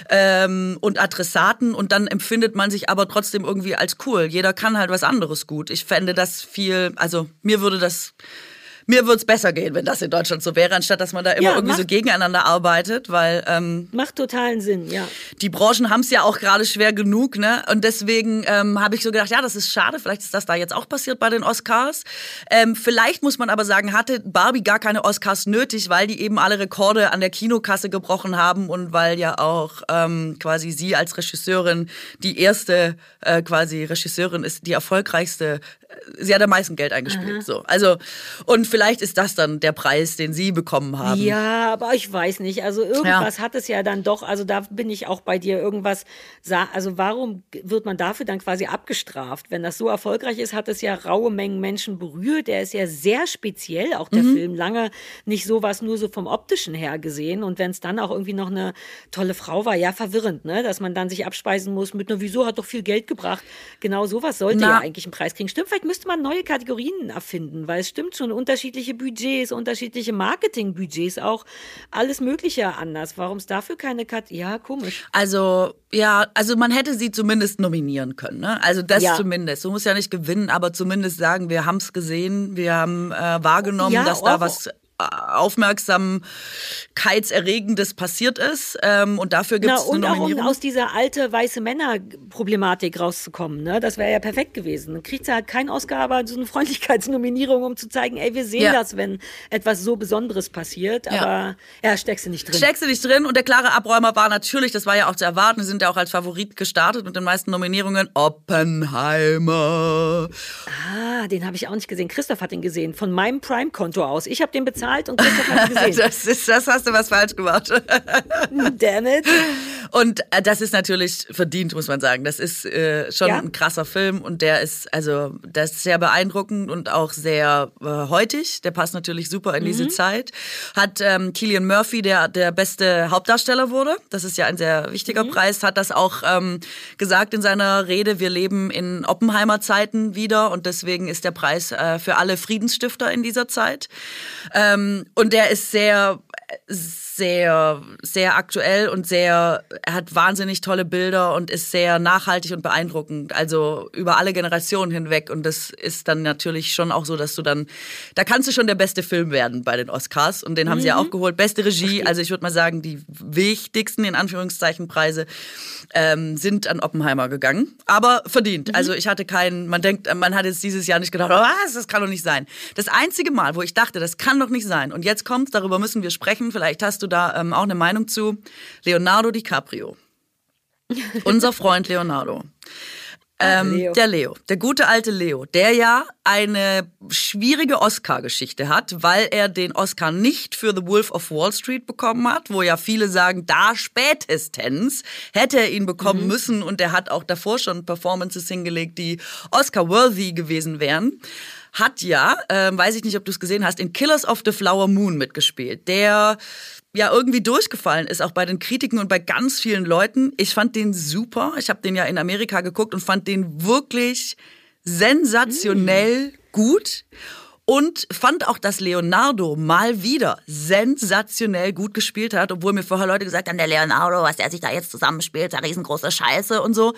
ähm, und Adressaten und dann empfindet man sich aber trotzdem irgendwie als cool. Jeder kann halt was anderes gut. Ich fände das viel, also mir würde das... Mir würde es besser gehen, wenn das in Deutschland so wäre, anstatt dass man da immer ja, irgendwie macht, so gegeneinander arbeitet, weil ähm, macht totalen Sinn, ja. Die Branchen haben es ja auch gerade schwer genug, ne? Und deswegen ähm, habe ich so gedacht, ja, das ist schade. Vielleicht ist das da jetzt auch passiert bei den Oscars. Ähm, vielleicht muss man aber sagen, hatte Barbie gar keine Oscars nötig, weil die eben alle Rekorde an der Kinokasse gebrochen haben und weil ja auch ähm, quasi sie als Regisseurin die erste äh, quasi Regisseurin ist, die erfolgreichste. Sie hat am meisten Geld eingespielt. Aha. So, also und vielleicht ist das dann der Preis, den Sie bekommen haben. Ja, aber ich weiß nicht. Also irgendwas ja. hat es ja dann doch, also da bin ich auch bei dir, irgendwas, also warum wird man dafür dann quasi abgestraft? Wenn das so erfolgreich ist, hat es ja raue Mengen Menschen berührt. Der ist ja sehr speziell, auch der mhm. Film. Lange nicht sowas nur so vom Optischen her gesehen. Und wenn es dann auch irgendwie noch eine tolle Frau war, ja verwirrend, ne? Dass man dann sich abspeisen muss mit, na wieso, hat doch viel Geld gebracht. Genau sowas sollte na. ja eigentlich einen Preis kriegen. Stimmt, vielleicht müsste man neue Kategorien erfinden, weil es stimmt schon, unterschiedliche Budgets, unterschiedliche Marketingbudgets auch, alles Mögliche anders. Warum es dafür keine Kategorie? Ja, komisch. Also, ja, also man hätte sie zumindest nominieren können, ne? Also das ja. zumindest. Du musst ja nicht gewinnen, aber zumindest sagen, wir haben es gesehen, wir haben äh, wahrgenommen, ja, dass da was Aufmerksamkeitserregendes passiert ist ähm, und dafür gibt es eine Nominierung. Und auch um aus dieser alte weiße Männer-Problematik rauszukommen, ne? Das wäre ja perfekt gewesen. Dann kriegt sie halt keinen Oscar, aber so eine Freundlichkeitsnominierung, um zu zeigen, ey, wir sehen ja. das, wenn etwas so Besonderes passiert, aber ja, ja steckst du nicht drin. Steckst du nicht drin und der klare Abräumer war natürlich, das war ja auch zu erwarten, sie sind ja auch als Favorit gestartet mit den meisten Nominierungen, Oppenheimer. Ah, den habe ich auch nicht gesehen. Christoph hat den gesehen, von meinem Prime-Konto aus. Ich habe den bezahlt und Christoph hat ihn gesehen. das, ist, das hast du was falsch gemacht. Damn it. Und äh, das ist natürlich verdient, muss man sagen. Das ist äh, schon ja? ein krasser Film und der ist, also, das ist sehr beeindruckend und auch sehr äh, heutig. Der passt natürlich super in mhm. diese Zeit. Hat ähm, Cillian Murphy, der der beste Hauptdarsteller wurde, das ist ja ein sehr wichtiger mhm. Preis, hat das auch ähm, gesagt in seiner Rede. Wir leben in Oppenheimer-Zeiten wieder und deswegen ist der Preis äh, für alle Friedensstifter in dieser Zeit. Ähm, und der ist sehr, sehr, sehr aktuell und sehr, er hat wahnsinnig tolle Bilder und ist sehr nachhaltig und beeindruckend. Also über alle Generationen hinweg. Und das ist dann natürlich schon auch so, dass du dann, da kannst du schon der beste Film werden bei den Oscars. Und den haben mhm. sie ja auch geholt. Beste Regie, also ich würde mal sagen, die wichtigsten, in Anführungszeichen, Preise ähm, sind an Oppenheimer gegangen. Aber verdient. Mhm. Also ich hatte keinen, man denkt, man hat jetzt dieses Jahr nicht gedacht, oh, was, das kann doch nicht sein. Das einzige Mal, wo ich dachte, das kann doch nicht sein. Und jetzt kommt's, darüber müssen wir sprechen. Vielleicht hast du da ähm, auch eine Meinung zu. Leonardo DiCaprio. Unser Freund Leonardo. Ähm, Leo. Der Leo, der gute alte Leo, der ja eine schwierige Oscar-Geschichte hat, weil er den Oscar nicht für The Wolf of Wall Street bekommen hat, wo ja viele sagen, da spätestens hätte er ihn bekommen mhm. müssen und er hat auch davor schon Performances hingelegt, die Oscar-worthy gewesen wären. hat ja, äh, weiß ich nicht, ob du es gesehen hast, in Killers of the Flower Moon mitgespielt. Der ja irgendwie durchgefallen ist, auch bei den Kritiken und bei ganz vielen Leuten. Ich fand den super. Ich habe den ja in Amerika geguckt und fand den wirklich sensationell mm. gut. Und fand auch, dass Leonardo mal wieder sensationell gut gespielt hat, obwohl mir vorher Leute gesagt haben, der Leonardo, was der sich da jetzt zusammenspielt, der riesengroße Scheiße und so.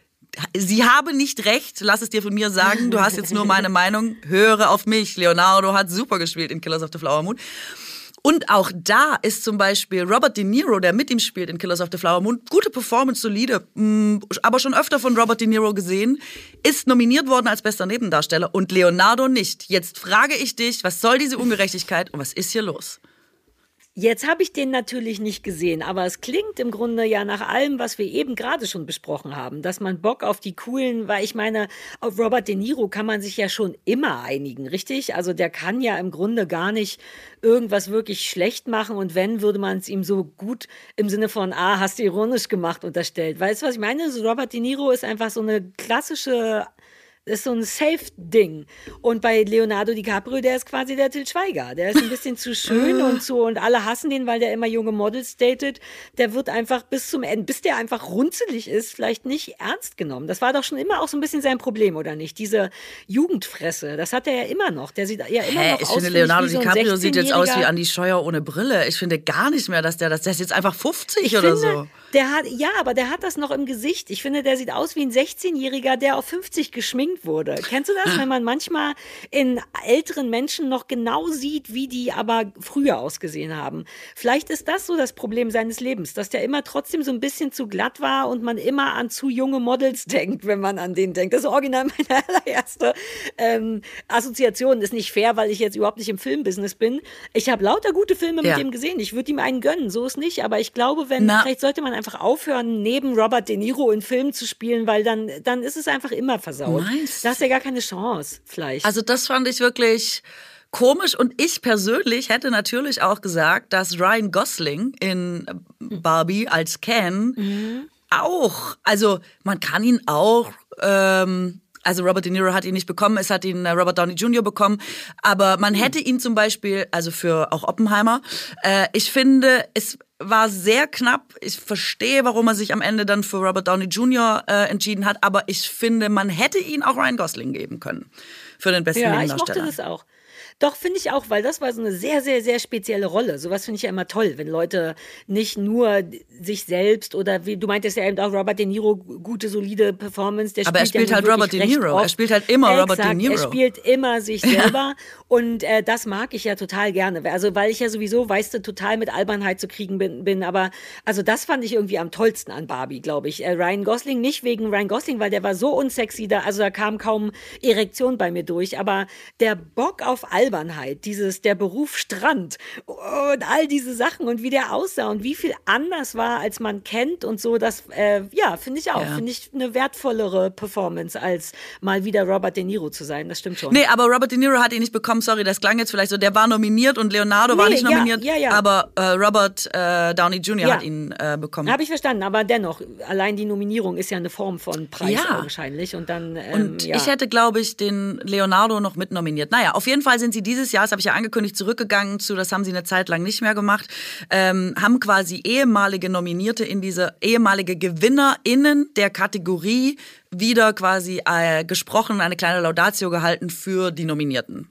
Sie haben nicht recht, lass es dir von mir sagen, du hast jetzt nur meine Meinung, höre auf mich. Leonardo hat super gespielt in Killers of the Flower Moon. Und auch da ist zum Beispiel Robert De Niro, der mit ihm spielt in Killers of the Flower Moon, gute Performance, solide, aber schon öfter von Robert De Niro gesehen, ist nominiert worden als bester Nebendarsteller und Leonardo nicht. Jetzt frage ich dich, was soll diese Ungerechtigkeit und was ist hier los? Jetzt habe ich den natürlich nicht gesehen, aber es klingt im Grunde ja nach allem, was wir eben gerade schon besprochen haben, dass man Bock auf die coolen, weil ich meine, auf Robert De Niro kann man sich ja schon immer einigen, richtig? Also der kann ja im Grunde gar nicht irgendwas wirklich schlecht machen und wenn, würde man es ihm so gut im Sinne von, ah, hast du ironisch gemacht, unterstellt. Weißt du, was ich meine? So Robert De Niro ist einfach so eine klassische... Das ist so ein Safe-Ding. Und bei Leonardo DiCaprio, der ist quasi der Til Schweiger. Der ist ein bisschen zu schön und so und alle hassen den, weil der immer junge Models datet. Der wird einfach bis zum Ende, bis der einfach runzelig ist, vielleicht nicht ernst genommen. Das war doch schon immer auch so ein bisschen sein Problem, oder nicht? Diese Jugendfresse, das hat er ja immer noch. Der sieht ja immer Hä? noch ich aus finde, Leonardo wie so ein DiCaprio sieht jetzt aus wie sechzehnjähriger. Andi Scheuer ohne Brille. Ich finde gar nicht mehr, dass der das, der ist jetzt einfach fünfzig Ich oder finde, so. der hat, ja, aber der hat das noch im Gesicht. Ich finde, der sieht aus wie ein sechzehnjähriger, der auf fünfzig geschminkt wurde. Kennst du das, wenn man manchmal in älteren Menschen noch genau sieht, wie die aber früher ausgesehen haben? Vielleicht ist das so das Problem seines Lebens, dass der immer trotzdem so ein bisschen zu glatt war und man immer an zu junge Models denkt, wenn man an den denkt. Das ist original meine allererste ähm, Assoziation. Ist nicht fair, weil ich jetzt überhaupt nicht im Filmbusiness bin. Ich habe lauter gute Filme Ja. mit ihm gesehen. Ich würde ihm einen gönnen, so ist nicht. Aber ich glaube, wenn Na. vielleicht sollte man einfach aufhören, neben Robert De Niro in Filmen zu spielen, weil dann, dann ist es einfach immer versaut. Meinst Da hast du ja gar keine Chance, vielleicht. Also das fand ich wirklich komisch und ich persönlich hätte natürlich auch gesagt, dass Ryan Gosling in Barbie als Ken Mhm. auch, also man kann ihn auch, ähm, also Robert De Niro hat ihn nicht bekommen, es hat ihn äh, Robert Downey Junior bekommen, aber man hätte ihn zum Beispiel, also für auch Oppenheimer, äh, ich finde, es war sehr knapp. Ich verstehe, warum er sich am Ende dann für Robert Downey Junior äh, entschieden hat, aber ich finde, man hätte ihn auch Ryan Gosling geben können für den besten Ja, ich mochte Nebendarsteller. das auch. Doch, finde ich auch, weil das war so eine sehr, sehr, sehr spezielle Rolle. Sowas finde ich ja immer toll, wenn Leute nicht nur sich selbst oder wie du meintest ja eben auch Robert De Niro, gute, solide Performance. Der Aber er spielt ja halt nun Robert wirklich De recht Niro. Er oft. spielt halt immer Robert De Exakt, Niro. Er spielt immer sich selber und äh, das mag ich ja total gerne. Also weil ich ja sowieso, weißt du, total mit Albernheit zu kriegen bin, bin. Aber also das fand ich irgendwie am tollsten an Barbie, glaube ich. Äh, Ryan Gosling, nicht wegen Ryan Gosling, weil der war so unsexy, da, also da kam kaum Erektion bei mir durch. Aber der Bock auf Albernheit, dieses der Beruf Strand und all diese Sachen und wie der aussah und wie viel anders war, als man kennt und so, das, äh, ja, finde ich auch. Ja. Finde ich eine wertvollere Performance, als mal wieder Robert De Niro zu sein. Das stimmt schon. Nee, aber Robert De Niro hat ihn nicht bekommen, sorry, das klang jetzt vielleicht so, der war nominiert und Leonardo war Nee, nicht ja, nominiert, ja, ja. aber äh, Robert äh, Downey Junior Ja. hat ihn äh, bekommen. Habe ich verstanden, aber dennoch, allein die Nominierung ist ja eine Form von Preis Ja. augenscheinlich. Und dann, ähm, Und ja. ich hätte, glaube ich, den Leonardo noch mitnominiert. Naja, auf jeden Fall sind sie dieses Jahr, das habe ich ja angekündigt, zurückgegangen zu, das haben sie eine Zeit lang nicht mehr gemacht, ähm, haben quasi ehemalige Nominierte in diese, ehemalige GewinnerInnen der Kategorie wieder quasi äh, gesprochen, eine kleine Laudatio gehalten für die Nominierten.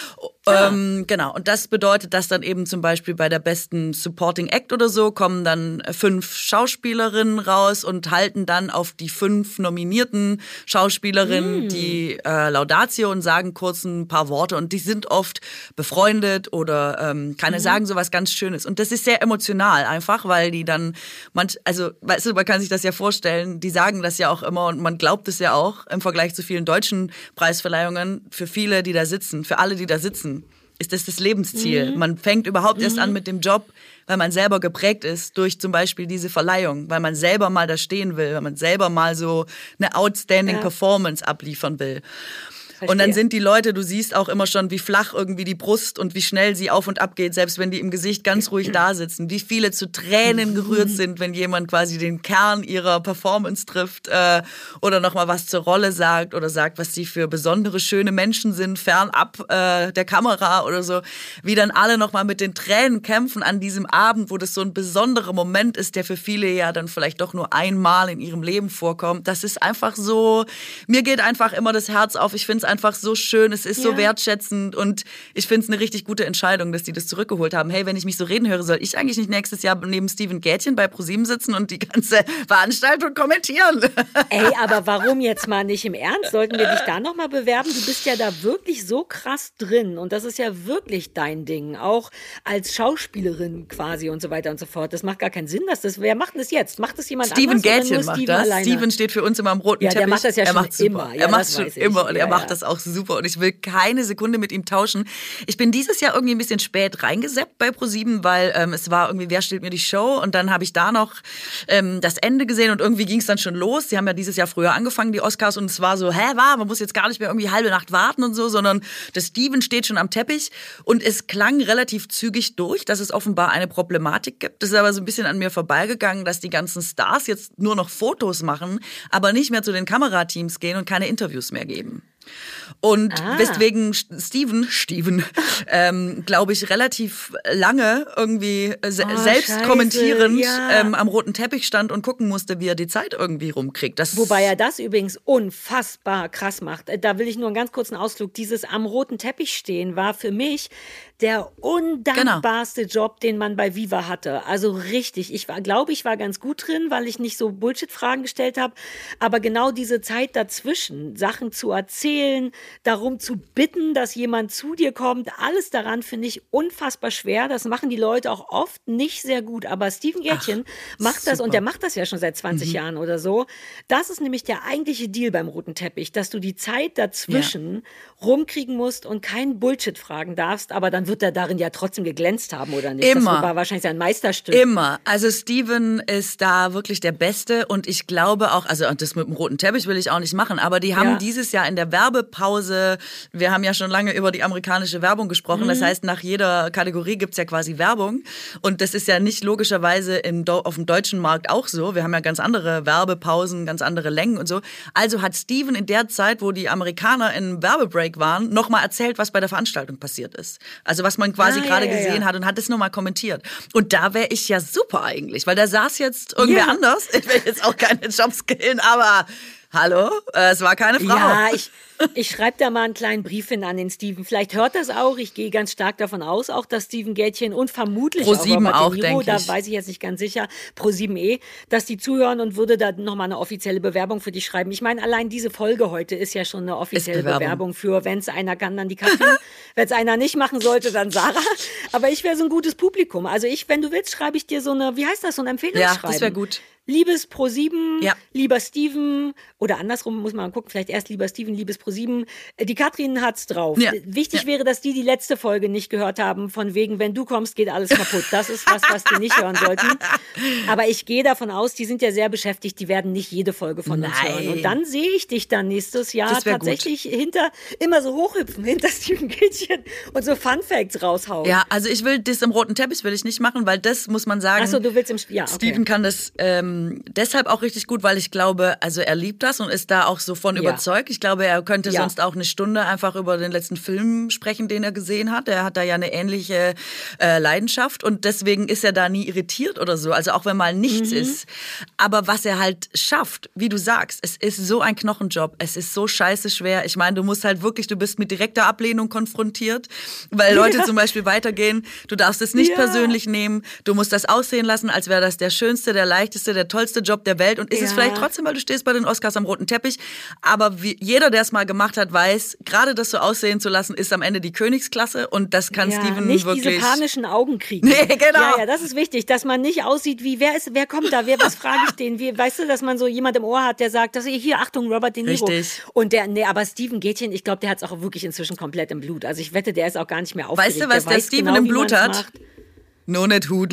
Ah. Ähm, genau, und das bedeutet, dass dann eben zum Beispiel bei der besten Supporting Act oder so kommen dann fünf Schauspielerinnen raus und halten dann auf die fünf nominierten Schauspielerinnen Mm. die äh, Laudatio und sagen kurz ein paar Worte und die sind oft befreundet oder ähm, keine Mhm. sagen sowas ganz Schönes und das ist sehr emotional einfach, weil die dann, manch, also weißt du, man kann sich das ja vorstellen, die sagen das ja auch immer und man glaubt es ja auch im Vergleich zu vielen deutschen Preisverleihungen, für viele, die da sitzen, für alle, die da sitzen, ist das das Lebensziel. Mhm. Man fängt überhaupt erst Mhm. an mit dem Job, weil man selber geprägt ist durch zum Beispiel diese Verleihung, weil man selber mal da stehen will, weil man selber mal so eine outstanding Ja. Performance abliefern will. Und dann sind die Leute, du siehst auch immer schon, wie flach irgendwie die Brust und wie schnell sie auf und ab geht, selbst wenn die im Gesicht ganz ruhig da sitzen. Wie viele zu Tränen gerührt sind, wenn jemand quasi den Kern ihrer Performance trifft äh, oder nochmal was zur Rolle sagt oder sagt, was sie für besondere, schöne Menschen sind, fernab äh, der Kamera oder so. Wie dann alle nochmal mit den Tränen kämpfen an diesem Abend, wo das so ein besonderer Moment ist, der für viele ja dann vielleicht doch nur einmal in ihrem Leben vorkommt. Das ist einfach so, mir geht einfach immer das Herz auf. Ich finde es einfach so schön, es ist ja. so wertschätzend und ich finde es eine richtig gute Entscheidung, dass die das zurückgeholt haben. Hey, wenn ich mich so reden höre, soll ich eigentlich nicht nächstes Jahr neben Steven Gätchen bei ProSieben sitzen und die ganze Veranstaltung kommentieren? Ey, aber warum jetzt mal nicht im Ernst? Sollten wir dich da nochmal bewerben? Du bist ja da wirklich so krass drin und das ist ja wirklich dein Ding, auch als Schauspielerin quasi und so weiter und so fort. Das macht gar keinen Sinn, dass das, wer macht das jetzt? Macht das jemand Steven anders Gätchen oder nur macht Steven das. alleine? Steven steht für uns immer am roten ja, Teppich. Der macht das ja er schon macht super. immer. Ja, er macht schon immer und ja, er macht ja. das auch super und ich will keine Sekunde mit ihm tauschen. Ich bin dieses Jahr irgendwie ein bisschen spät reingeseppt bei ProSieben, weil ähm, es war irgendwie, wer stiehlt mir die Show? Und dann habe ich da noch ähm, das Ende gesehen und irgendwie ging es dann schon los. Sie haben ja dieses Jahr früher angefangen, die Oscars, und es war so, hä, war, man muss jetzt gar nicht mehr irgendwie halbe Nacht warten und so, sondern der Steven steht schon am Teppich und es klang relativ zügig durch, dass es offenbar eine Problematik gibt. Das ist aber so ein bisschen an mir vorbeigegangen, dass die ganzen Stars jetzt nur noch Fotos machen, aber nicht mehr zu den Kamerateams gehen und keine Interviews mehr geben. Und ah. weswegen Steven, Steven, ähm, glaube ich, relativ lange irgendwie se oh, selbst Scheiße, kommentierend ja. ähm, am roten Teppich stand und gucken musste, wie er die Zeit irgendwie rumkriegt. Das Wobei er das übrigens unfassbar krass macht. Da will ich nur einen ganz kurzen Ausflug. Dieses am roten Teppich stehen war für mich der undankbarste genau. Job, den man bei Viva hatte. Also richtig. Ich war, glaube ich, war ganz gut drin, weil ich nicht so Bullshit-Fragen gestellt habe. Aber genau diese Zeit dazwischen, Sachen zu erzählen, darum zu bitten, dass jemand zu dir kommt, alles daran finde ich unfassbar schwer. Das machen die Leute auch oft nicht sehr gut. Aber Steven Gätchen Ach, macht super. das, und der macht das ja schon seit zwanzig mhm. Jahren oder so. Das ist nämlich der eigentliche Deal beim roten Teppich, dass du die Zeit dazwischen ja. rumkriegen musst und keinen Bullshit fragen darfst, aber dann wird er darin ja trotzdem geglänzt haben, oder nicht? Immer. Das war wahrscheinlich sein Meisterstück. Immer. Also Steven ist da wirklich der Beste und ich glaube auch, also das mit dem roten Teppich will ich auch nicht machen, aber die haben ja. dieses Jahr in der Werbepause, wir haben ja schon lange über die amerikanische Werbung gesprochen, mhm. das heißt, nach jeder Kategorie gibt's ja quasi Werbung und das ist ja nicht logischerweise im Do- auf dem deutschen Markt auch so. Wir haben ja ganz andere Werbepausen, ganz andere Längen und so. Also hat Steven in der Zeit, wo die Amerikaner in Werbebreak waren, nochmal erzählt, was bei der Veranstaltung passiert ist. Also was man quasi ah, gerade ja, ja, gesehen ja. hat und hat es nochmal kommentiert. Und da wäre ich ja super eigentlich, weil da saß jetzt irgendwer ja. anders. Ich will jetzt auch keine Jobs killen, aber hallo, äh, es war keine Frau. Ja, ich, ich schreibe da mal einen kleinen Brief hin an den Steven. Vielleicht hört das auch. Ich gehe ganz stark davon aus, auch dass Steven Gätchen und vermutlich ProSieben auch, auch, denke ich. Da weiß ich jetzt nicht ganz sicher, ProSieben eh, dass die zuhören und würde da nochmal eine offizielle Bewerbung für dich schreiben. Ich meine, allein diese Folge heute ist ja schon eine offizielle Bewerbung. Bewerbung für, wenn es einer kann, dann die Katrin. Wenn es einer nicht machen sollte, dann Sarah. Aber ich wäre so ein gutes Publikum. Also ich, wenn du willst, schreibe ich dir so eine, wie heißt das, so ein Empfehlungsschreiben. Ja, das wäre gut. Liebes ProSieben, ja. lieber Steven, oder andersrum muss man gucken, vielleicht erst lieber Steven, liebes ProSieben. Die Katrin hat's drauf. Ja. Wichtig ja. wäre, dass die die letzte Folge nicht gehört haben, von wegen, wenn du kommst, geht alles kaputt. Das ist was, was die nicht hören sollten. Aber ich gehe davon aus, die sind ja sehr beschäftigt, die werden nicht jede Folge von Nein. uns hören. Und dann sehe ich dich dann nächstes Jahr tatsächlich gut. hinter, immer so hochhüpfen, hinter Steven Gätchen und so Fun Facts raushauen. Ja, also ich will das im roten Teppich will ich nicht machen, weil das muss man sagen. Ach so, du willst im Spiel. Ja, okay. Steven kann das ähm, deshalb auch richtig gut, weil ich glaube, also er liebt das und ist da auch so von ja. überzeugt. Ich glaube, er könnte ja. sonst auch eine Stunde einfach über den letzten Film sprechen, den er gesehen hat. Er hat da ja eine ähnliche äh, Leidenschaft und deswegen ist er da nie irritiert oder so. Also auch wenn mal nichts mhm. ist. Aber was er halt schafft, wie du sagst, es ist so ein Knochenjob. Es ist so scheiße schwer. Ich meine, du musst halt wirklich, du bist mit direkter Ablehnung konfrontiert, weil Leute ja. zum Beispiel weitergehen. Du darfst es nicht ja. persönlich nehmen. Du musst das aussehen lassen, als wäre das der schönste, der leichteste, der tollste Job der Welt. Und ist ja. es vielleicht trotzdem, weil du stehst bei den Oscars am roten Teppich. Aber wie jeder, der es mal gemacht hat, weiß, gerade das so aussehen zu lassen, ist am Ende die Königsklasse. Und das kann ja, Steven nicht wirklich... Nicht diese panischen Augen kriegen. Nee, genau. Ja, ja, das ist wichtig, dass man nicht aussieht wie, wer ist, wer kommt da, wer, was frage ich den? Wie, weißt du, dass man so jemand im Ohr hat, der sagt, dass hier, Achtung, Robert De Niro. Richtig. Und der, nee, aber Steven Gätchen, ich glaube, der hat es auch wirklich inzwischen komplett im Blut. Also ich wette, der ist auch gar nicht mehr aufgeregt. Weißt du, was der, der Steven genau, im Blut hat? Macht. Nur nicht Hudle.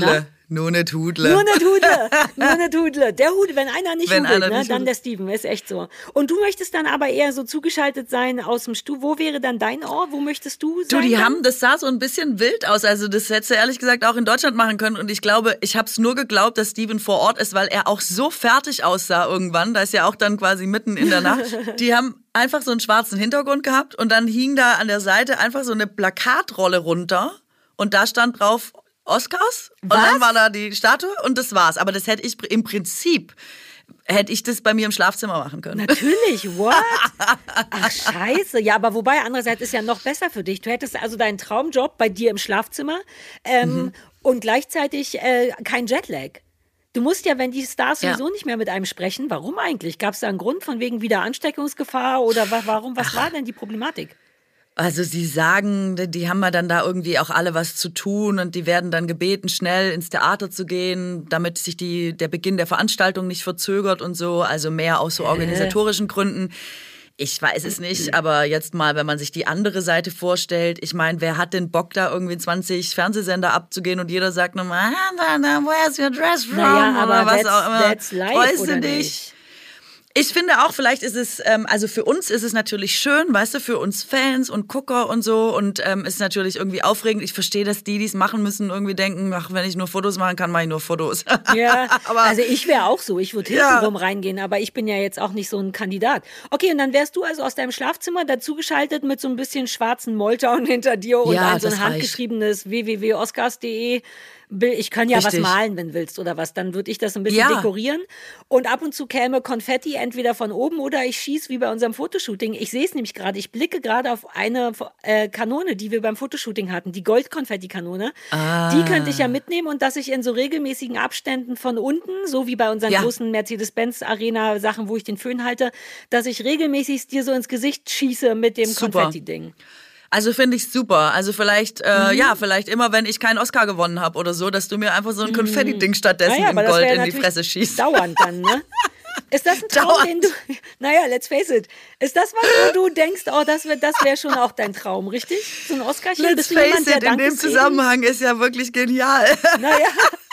Nur eine Tudle. Nur eine Tudle. Nur eine Tudle. Der Hudel, wenn einer nicht Wenn hudelt, einer ne, nicht dann hudelt. der Steven, ist echt so. Und du möchtest dann aber eher so zugeschaltet sein aus dem Stuhl. Wo wäre dann dein Ort? Wo möchtest du Du, sein? die dann? haben, das sah so ein bisschen wild aus. Also das hättest du ehrlich gesagt auch in Deutschland machen können. Und ich glaube, ich habe es nur geglaubt, dass Steven vor Ort ist, weil er auch so fertig aussah irgendwann. Da ist ja auch dann quasi mitten in der Nacht. Die haben einfach so einen schwarzen Hintergrund gehabt und dann hing da an der Seite einfach so eine Plakatrolle runter. Und da stand drauf Oscars. Und Was? dann war da die Statue und das war's. Aber das hätte ich im Prinzip, hätte ich das bei mir im Schlafzimmer machen können. Natürlich, what? Ach, scheiße. Ja, aber wobei, andererseits ist ja noch besser für dich. Du hättest also deinen Traumjob bei dir im Schlafzimmer ähm, Mhm. und gleichzeitig äh, kein Jetlag. Du musst ja, wenn die Stars Ja. sowieso nicht mehr mit einem sprechen, warum eigentlich? Gab es da einen Grund von wegen wieder Ansteckungsgefahr oder wa warum? Was war denn die Problematik? Also sie sagen, die haben ja dann da irgendwie auch alle was zu tun und die werden dann gebeten, schnell ins Theater zu gehen, damit sich die, der Beginn der Veranstaltung nicht verzögert und so. Also mehr aus so organisatorischen Gründen. Ich weiß es nicht, aber jetzt mal, wenn man sich die andere Seite vorstellt, ich meine, wer hat denn Bock, da irgendwie zwanzig Fernsehsender abzugehen und jeder sagt nur mal, ah, where's your dress from? Naja, aber oder was that's, auch immer. that's life, Freust oder du dich? nicht? Ich finde auch, vielleicht ist es, ähm, also für uns ist es natürlich schön, weißt du, für uns Fans und Gucker und so und ähm, ist natürlich irgendwie aufregend. Ich verstehe, dass die, die es machen müssen, irgendwie denken, ach, wenn ich nur Fotos machen kann, mache ich nur Fotos. Ja, Aber- also ich wäre auch so. Ich würde Ja. hintenrum reingehen, aber ich bin ja jetzt auch nicht so ein Kandidat. Okay, und dann wärst du also aus deinem Schlafzimmer dazugeschaltet mit so ein bisschen schwarzen Molltown hinter dir und Ja, ein so ein das reicht. handgeschriebenes w w w punkt oscars punkt d e. Ich kann ja Richtig. was malen, wenn willst oder was. Dann würde ich das ein bisschen Ja. dekorieren. Und ab und zu käme Konfetti entweder von oben oder ich schieße wie bei unserem Fotoshooting. Ich sehe es nämlich gerade. Ich blicke gerade auf eine äh, Kanone, die wir beim Fotoshooting hatten. Die Gold-Konfetti-Kanone. Ah. Die könnte ich ja mitnehmen und dass ich in so regelmäßigen Abständen von unten, so wie bei unseren Ja. großen Mercedes-Benz-Arena-Sachen, wo ich den Föhn halte, dass ich regelmäßig dir so ins Gesicht schieße mit dem Super. Konfetti-Ding. Also finde ich super. Also vielleicht, äh, ja, vielleicht immer, wenn ich keinen Oscar gewonnen habe oder so, dass du mir einfach so ein Konfetti-Ding stattdessen Naja, in aber das Gold wäre in die natürlich Fresse schießt. dauernd dann, ne? Ist das ein Traum, Dauernd. den du, naja, let's face it, ist das was, wo du denkst, oh, das wäre das wär schon auch dein Traum, richtig? So ein Oscarchen? Let's Bist du face jemand, der it, in dem Dankesreden- Zusammenhang ist ja wirklich genial. Naja,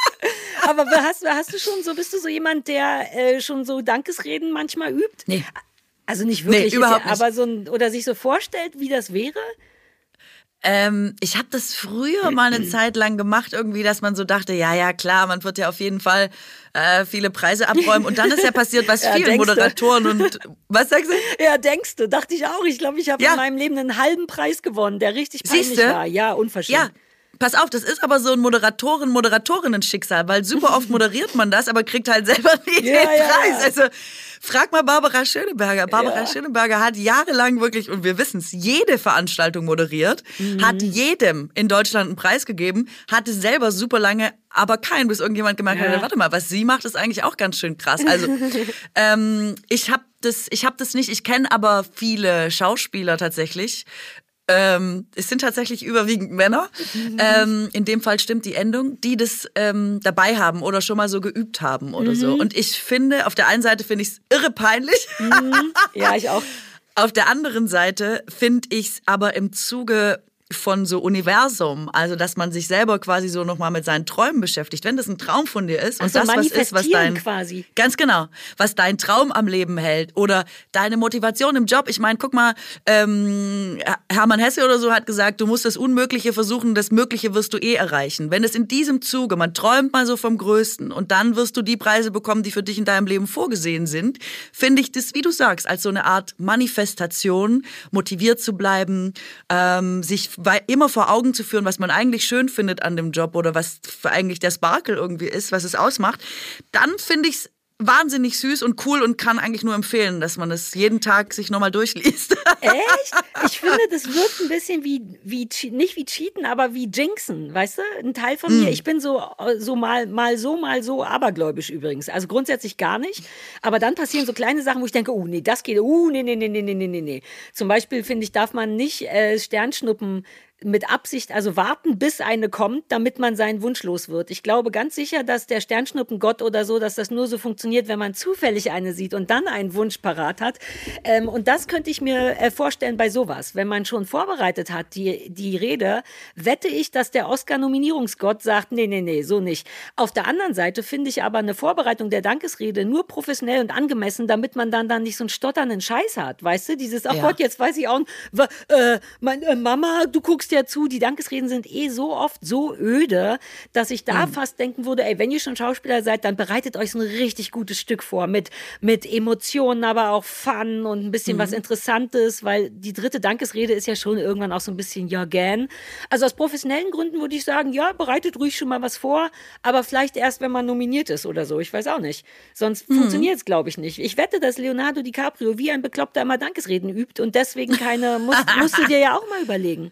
aber hast, hast du schon so, bist du so jemand, der äh, schon so Dankesreden manchmal übt? Nee. Also nicht wirklich, Nee, ist überhaupt ja, nicht. aber so ein, oder sich so vorstellt, wie das wäre? Ähm, ich habe das früher mal eine Zeit lang gemacht, irgendwie, dass man so dachte, ja, ja, klar, man wird ja auf jeden Fall äh, viele Preise abräumen. Und dann ist ja passiert, was Ja, vielen denkst du? Moderatoren und was sagst du? Ja, denkst du, dachte ich auch. Ich glaube, ich habe Ja. in meinem Leben einen halben Preis gewonnen, der richtig peinlich Siehste? war. Ja, unverschämt. Ja, pass auf, das ist aber so ein Moderatoren, Moderatorinnen-Schicksal, weil super oft moderiert man das, aber kriegt halt selber nie Ja, den ja, Preis. ja. Also frag mal Barbara Schöneberger. Barbara Ja. Schöneberger hat jahrelang wirklich, und wir wissen es, jede Veranstaltung moderiert, Mhm. hat jedem in Deutschland einen Preis gegeben, hatte selber super lange, aber keinen, bis irgendjemand gemerkt Ja. hat, warte mal, was sie macht, ist eigentlich auch ganz schön krass. Also ähm, ich habe das, ich hab das nicht, ich kenne aber viele Schauspieler tatsächlich. Ähm, es sind tatsächlich überwiegend Männer. Ähm, in dem Fall stimmt die Endung, die das ähm, dabei haben oder schon mal so geübt haben oder so. Und ich finde, auf der einen Seite finde ich es irre peinlich. Ja, ich auch. Auf der anderen Seite finde ich es aber im Zuge von so Universum, also dass man sich selber quasi so nochmal mit seinen Träumen beschäftigt, wenn das ein Traum von dir ist Ach und so, das was ist, was manifestieren dein quasi. ganz genau, was dein Traum am Leben hält oder deine Motivation im Job. Ich meine, guck mal, ähm, Hermann Hesse oder so hat gesagt, du musst das Unmögliche versuchen, das Mögliche wirst du eh erreichen. Wenn es in diesem Zuge, man träumt mal so vom Größten und dann wirst du die Preise bekommen, die für dich in deinem Leben vorgesehen sind, finde ich das, wie du sagst, als so eine Art Manifestation, motiviert zu bleiben, ähm, sich wei- immer vor Augen zu führen, was man eigentlich schön findet an dem Job oder was für eigentlich der Sparkle irgendwie ist, was es ausmacht, dann finde ich es wahnsinnig süß und cool und kann eigentlich nur empfehlen, dass man das jeden Tag sich nochmal durchliest. Echt? Ich finde, das wirkt ein bisschen wie, wie che- nicht wie Cheaten, aber wie Jinxen, weißt du? Ein Teil von Mm. mir, ich bin so, so mal, mal so, mal so abergläubisch übrigens. Also grundsätzlich gar nicht. Aber dann passieren so kleine Sachen, wo ich denke, oh nee, das geht, oh nee, nee, nee, nee, nee, nee, nee. Zum Beispiel finde ich, darf man nicht äh, Sternschnuppen mit Absicht, also warten, bis eine kommt, damit man seinen Wunsch los wird. Ich glaube ganz sicher, dass der Sternschnuppengott oder so, dass das nur so funktioniert, wenn man zufällig eine sieht und dann einen Wunsch parat hat. Ähm, und das könnte ich mir äh, vorstellen bei sowas. Wenn man schon vorbereitet hat, die, die Rede, wette ich, dass der Oscar-Nominierungsgott sagt, nee, nee, nee, so nicht. Auf der anderen Seite finde ich aber eine Vorbereitung der Dankesrede nur professionell und angemessen, damit man dann, dann nicht so einen stotternden Scheiß hat. Weißt du, dieses, ach Ja. Gott, jetzt weiß ich auch, äh, mein, äh, Mama, du guckst ja zu, die Dankesreden sind eh so oft so öde, dass ich da mhm. fast denken würde, ey, wenn ihr schon Schauspieler seid, dann bereitet euch so ein richtig gutes Stück vor, mit, mit Emotionen, aber auch Fun und ein bisschen mhm. was Interessantes, weil die dritte Dankesrede ist ja schon irgendwann auch so ein bisschen Jargon. Also aus professionellen Gründen würde ich sagen, ja, bereitet ruhig schon mal was vor, aber vielleicht erst, wenn man nominiert ist oder so, ich weiß auch nicht. Sonst mhm. funktioniert es, glaube ich, nicht. Ich wette, dass Leonardo DiCaprio wie ein Bekloppter immer Dankesreden übt und deswegen keine, musst, musst du dir ja auch mal überlegen.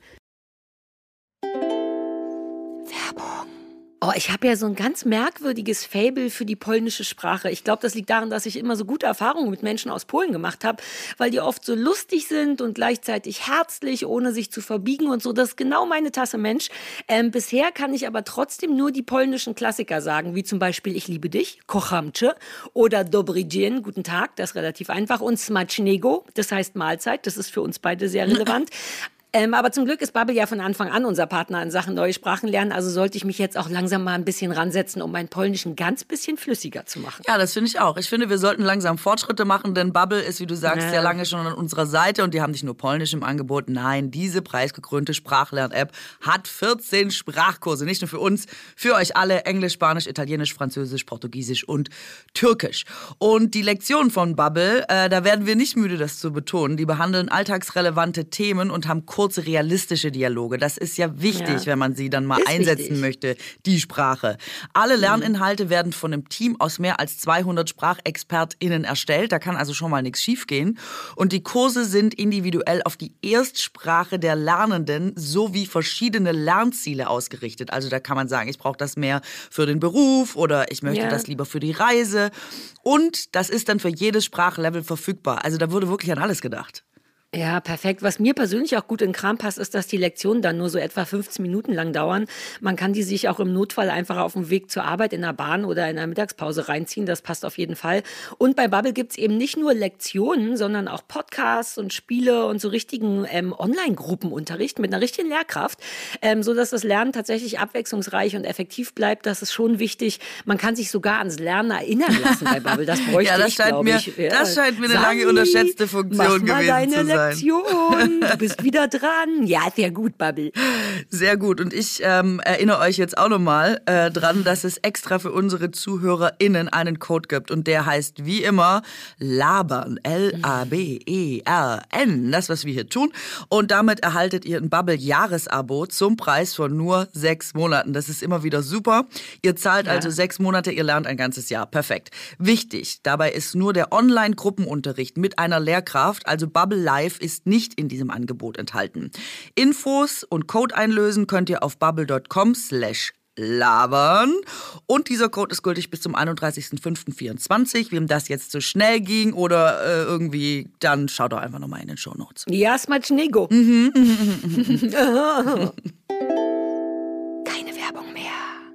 Werbung. Oh, ich habe ja so ein ganz merkwürdiges Faible für die polnische Sprache. Ich glaube, das liegt daran, dass ich immer so gute Erfahrungen mit Menschen aus Polen gemacht habe, weil die oft so lustig sind und gleichzeitig herzlich, ohne sich zu verbiegen und so. Das ist genau meine Tasse Mensch. Ähm, bisher kann ich aber trotzdem nur die polnischen Klassiker sagen, wie zum Beispiel Ich liebe dich, kocham cię oder Dobry dzień, guten Tag, das ist relativ einfach, und smacznego, das heißt Mahlzeit, das ist für uns beide sehr relevant. Ähm, aber zum Glück ist Babbel ja von Anfang an unser Partner in Sachen neue Sprachen lernen. Also sollte ich mich jetzt auch langsam mal ein bisschen ransetzen, um meinen Polnisch ein ganz bisschen flüssiger zu machen. Ja, das finde ich auch. Ich finde, wir sollten langsam Fortschritte machen, denn Babbel ist, wie du sagst, ja. sehr lange schon an unserer Seite und die haben nicht nur Polnisch im Angebot. Nein, diese preisgekrönte Sprachlern-App hat vierzehn Sprachkurse. Nicht nur für uns, für euch alle. Englisch, Spanisch, Italienisch, Französisch, Portugiesisch und Türkisch. Und die Lektionen von Babbel, äh, da werden wir nicht müde, das zu betonen. Die behandeln alltagsrelevante Themen und haben kurze, realistische Dialoge. Das ist ja wichtig, ja. wenn man sie dann mal ist einsetzen wichtig. möchte, die Sprache. Alle Lerninhalte werden von einem Team aus mehr als zweihundert SprachexpertInnen erstellt. Da kann also schon mal nichts schiefgehen. Und die Kurse sind individuell auf die Erstsprache der Lernenden sowie verschiedene Lernziele ausgerichtet. Also da kann man sagen, ich brauche das mehr für den Beruf oder ich möchte ja. das lieber für die Reise. Und das ist dann für jedes Sprachlevel verfügbar. Also da wurde wirklich an alles gedacht. Ja, perfekt. Was mir persönlich auch gut in den Kram passt, ist, dass die Lektionen dann nur so etwa fünfzehn Minuten lang dauern. Man kann die sich auch im Notfall einfach auf dem Weg zur Arbeit in der Bahn oder in der Mittagspause reinziehen. Das passt auf jeden Fall. Und bei Babbel gibt's eben nicht nur Lektionen, sondern auch Podcasts und Spiele und so richtigen ähm, Online-Gruppenunterricht mit einer richtigen Lehrkraft, ähm, sodass das Lernen tatsächlich abwechslungsreich und effektiv bleibt. Das ist schon wichtig. Man kann sich sogar ans Lernen erinnern lassen bei Babbel. Das bräuchte ja, das ich, glaube ich. Ja, das scheint mir eine Sani, lange unterschätzte Funktion gewesen zu sein. Lektion. Du bist wieder dran. Ja, sehr gut, Babbel. Sehr gut. Und ich ähm, erinnere euch jetzt auch nochmal äh, dran, dass es extra für unsere ZuhörerInnen einen Code gibt. Und der heißt wie immer Labern. L A B E R N. Das, was wir hier tun. Und damit erhaltet ihr ein Babbel-Jahresabo zum Preis von nur sechs Monaten. Das ist immer wieder super. Ihr zahlt ja. also sechs Monate, ihr lernt ein ganzes Jahr. Perfekt. Wichtig, dabei ist nur der Online-Gruppenunterricht mit einer Lehrkraft, also Babbel Live, ist nicht in diesem Angebot enthalten. Infos und Code einlösen könnt ihr auf babbel.com slash labern. Und dieser Code ist gültig bis zum einunddreißigsten fünften vierundzwanzig. Wem das jetzt zu schnell ging oder äh, irgendwie, dann schaut doch einfach nochmal in den Shownotes. Ja, smacznego. Mhm. Keine Werbung mehr.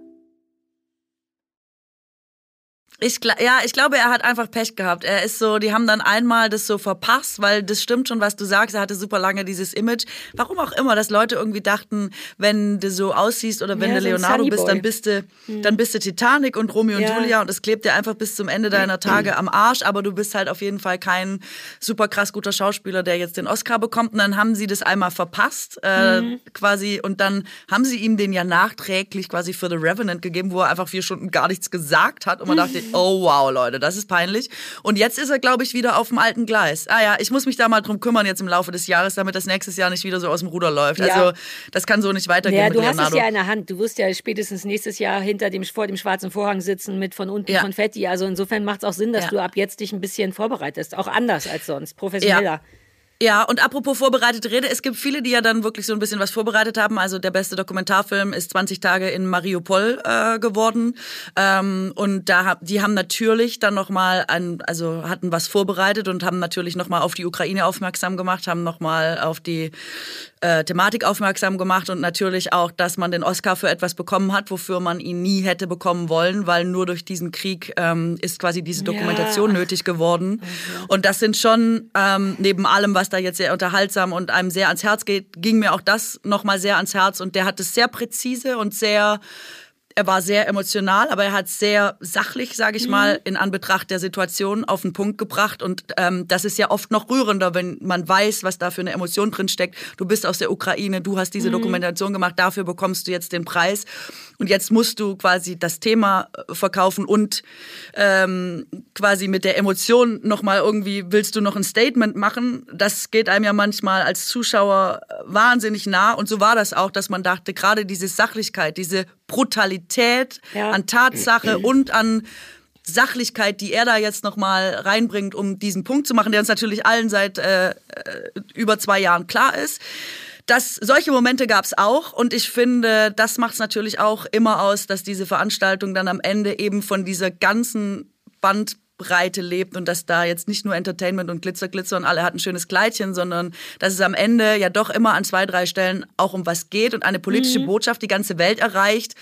Ich, ja, ich glaube, er hat einfach Pech gehabt. Er ist so, die haben dann einmal das so verpasst, weil das stimmt schon, was du sagst. Er hatte super lange dieses Image. Warum auch immer, dass Leute irgendwie dachten, wenn du so aussiehst oder wenn ja, du Leonardo bist, dann bist du, hm. dann bist du Titanic und Romeo ja. und Julia und es klebt dir einfach bis zum Ende deiner Tage am Arsch. Aber du bist halt auf jeden Fall kein super krass guter Schauspieler, der jetzt den Oscar bekommt. Und dann haben sie das einmal verpasst, äh, hm. quasi. Und dann haben sie ihm den ja nachträglich quasi für The Revenant gegeben, wo er einfach vier Stunden gar nichts gesagt hat. Und man dachte, oh wow, Leute, das ist peinlich. Und jetzt ist er, glaube ich, wieder auf dem alten Gleis. Ah ja, ich muss mich da mal drum kümmern jetzt im Laufe des Jahres, damit das nächstes Jahr nicht wieder so aus dem Ruder läuft. Ja. Also das kann so nicht weitergehen ja, mit du Leonardo. hast es ja in der Hand. Du wirst ja spätestens nächstes Jahr hinter dem, vor dem schwarzen Vorhang sitzen mit von unten ja. Konfetti. Also insofern macht es auch Sinn, dass ja. du ab jetzt dich ein bisschen vorbereitest. Auch anders als sonst, professioneller. Ja. Ja, und apropos vorbereitete Rede, es gibt viele, die ja dann wirklich so ein bisschen was vorbereitet haben. Also der beste Dokumentarfilm ist zwanzig Tage in Mariupol äh, geworden. Ähm, und da die haben natürlich dann nochmal, also hatten was vorbereitet und haben natürlich nochmal auf die Ukraine aufmerksam gemacht, haben nochmal auf die äh, Thematik aufmerksam gemacht und natürlich auch, dass man den Oscar für etwas bekommen hat, wofür man ihn nie hätte bekommen wollen, weil nur durch diesen Krieg ähm, ist quasi diese Dokumentation ja. nötig geworden. Okay. Und das sind schon, ähm, neben allem, was da jetzt sehr unterhaltsam und einem sehr ans Herz geht, ging mir auch das nochmal sehr ans Herz. Und der hat es sehr präzise und sehr... Er war sehr emotional, aber er hat sehr sachlich, sage ich mhm. mal, in Anbetracht der Situation auf den Punkt gebracht. Und ähm, das ist ja oft noch rührender, wenn man weiß, was da für eine Emotion drin steckt. Du bist aus der Ukraine, du hast diese mhm. Dokumentation gemacht, dafür bekommst du jetzt den Preis. Und jetzt musst du quasi das Thema verkaufen und ähm, quasi mit der Emotion nochmal irgendwie, willst du noch ein Statement machen? Das geht einem ja manchmal als Zuschauer wahnsinnig nah. Und so war das auch, dass man dachte, gerade diese Sachlichkeit, diese Brutalität ja. an Tatsache und an Sachlichkeit, die er da jetzt nochmal reinbringt, um diesen Punkt zu machen, der uns natürlich allen seit äh, über zwei Jahren klar ist. Das, solche Momente gab es auch und ich finde, das macht es natürlich auch immer aus, dass diese Veranstaltung dann am Ende eben von dieser ganzen Bandbreite lebt und dass da jetzt nicht nur Entertainment und Glitzer, Glitzer und alle hatten ein schönes Kleidchen, sondern dass es am Ende ja doch immer an zwei, drei Stellen auch um was geht und eine politische mhm. Botschaft die ganze Welt erreicht.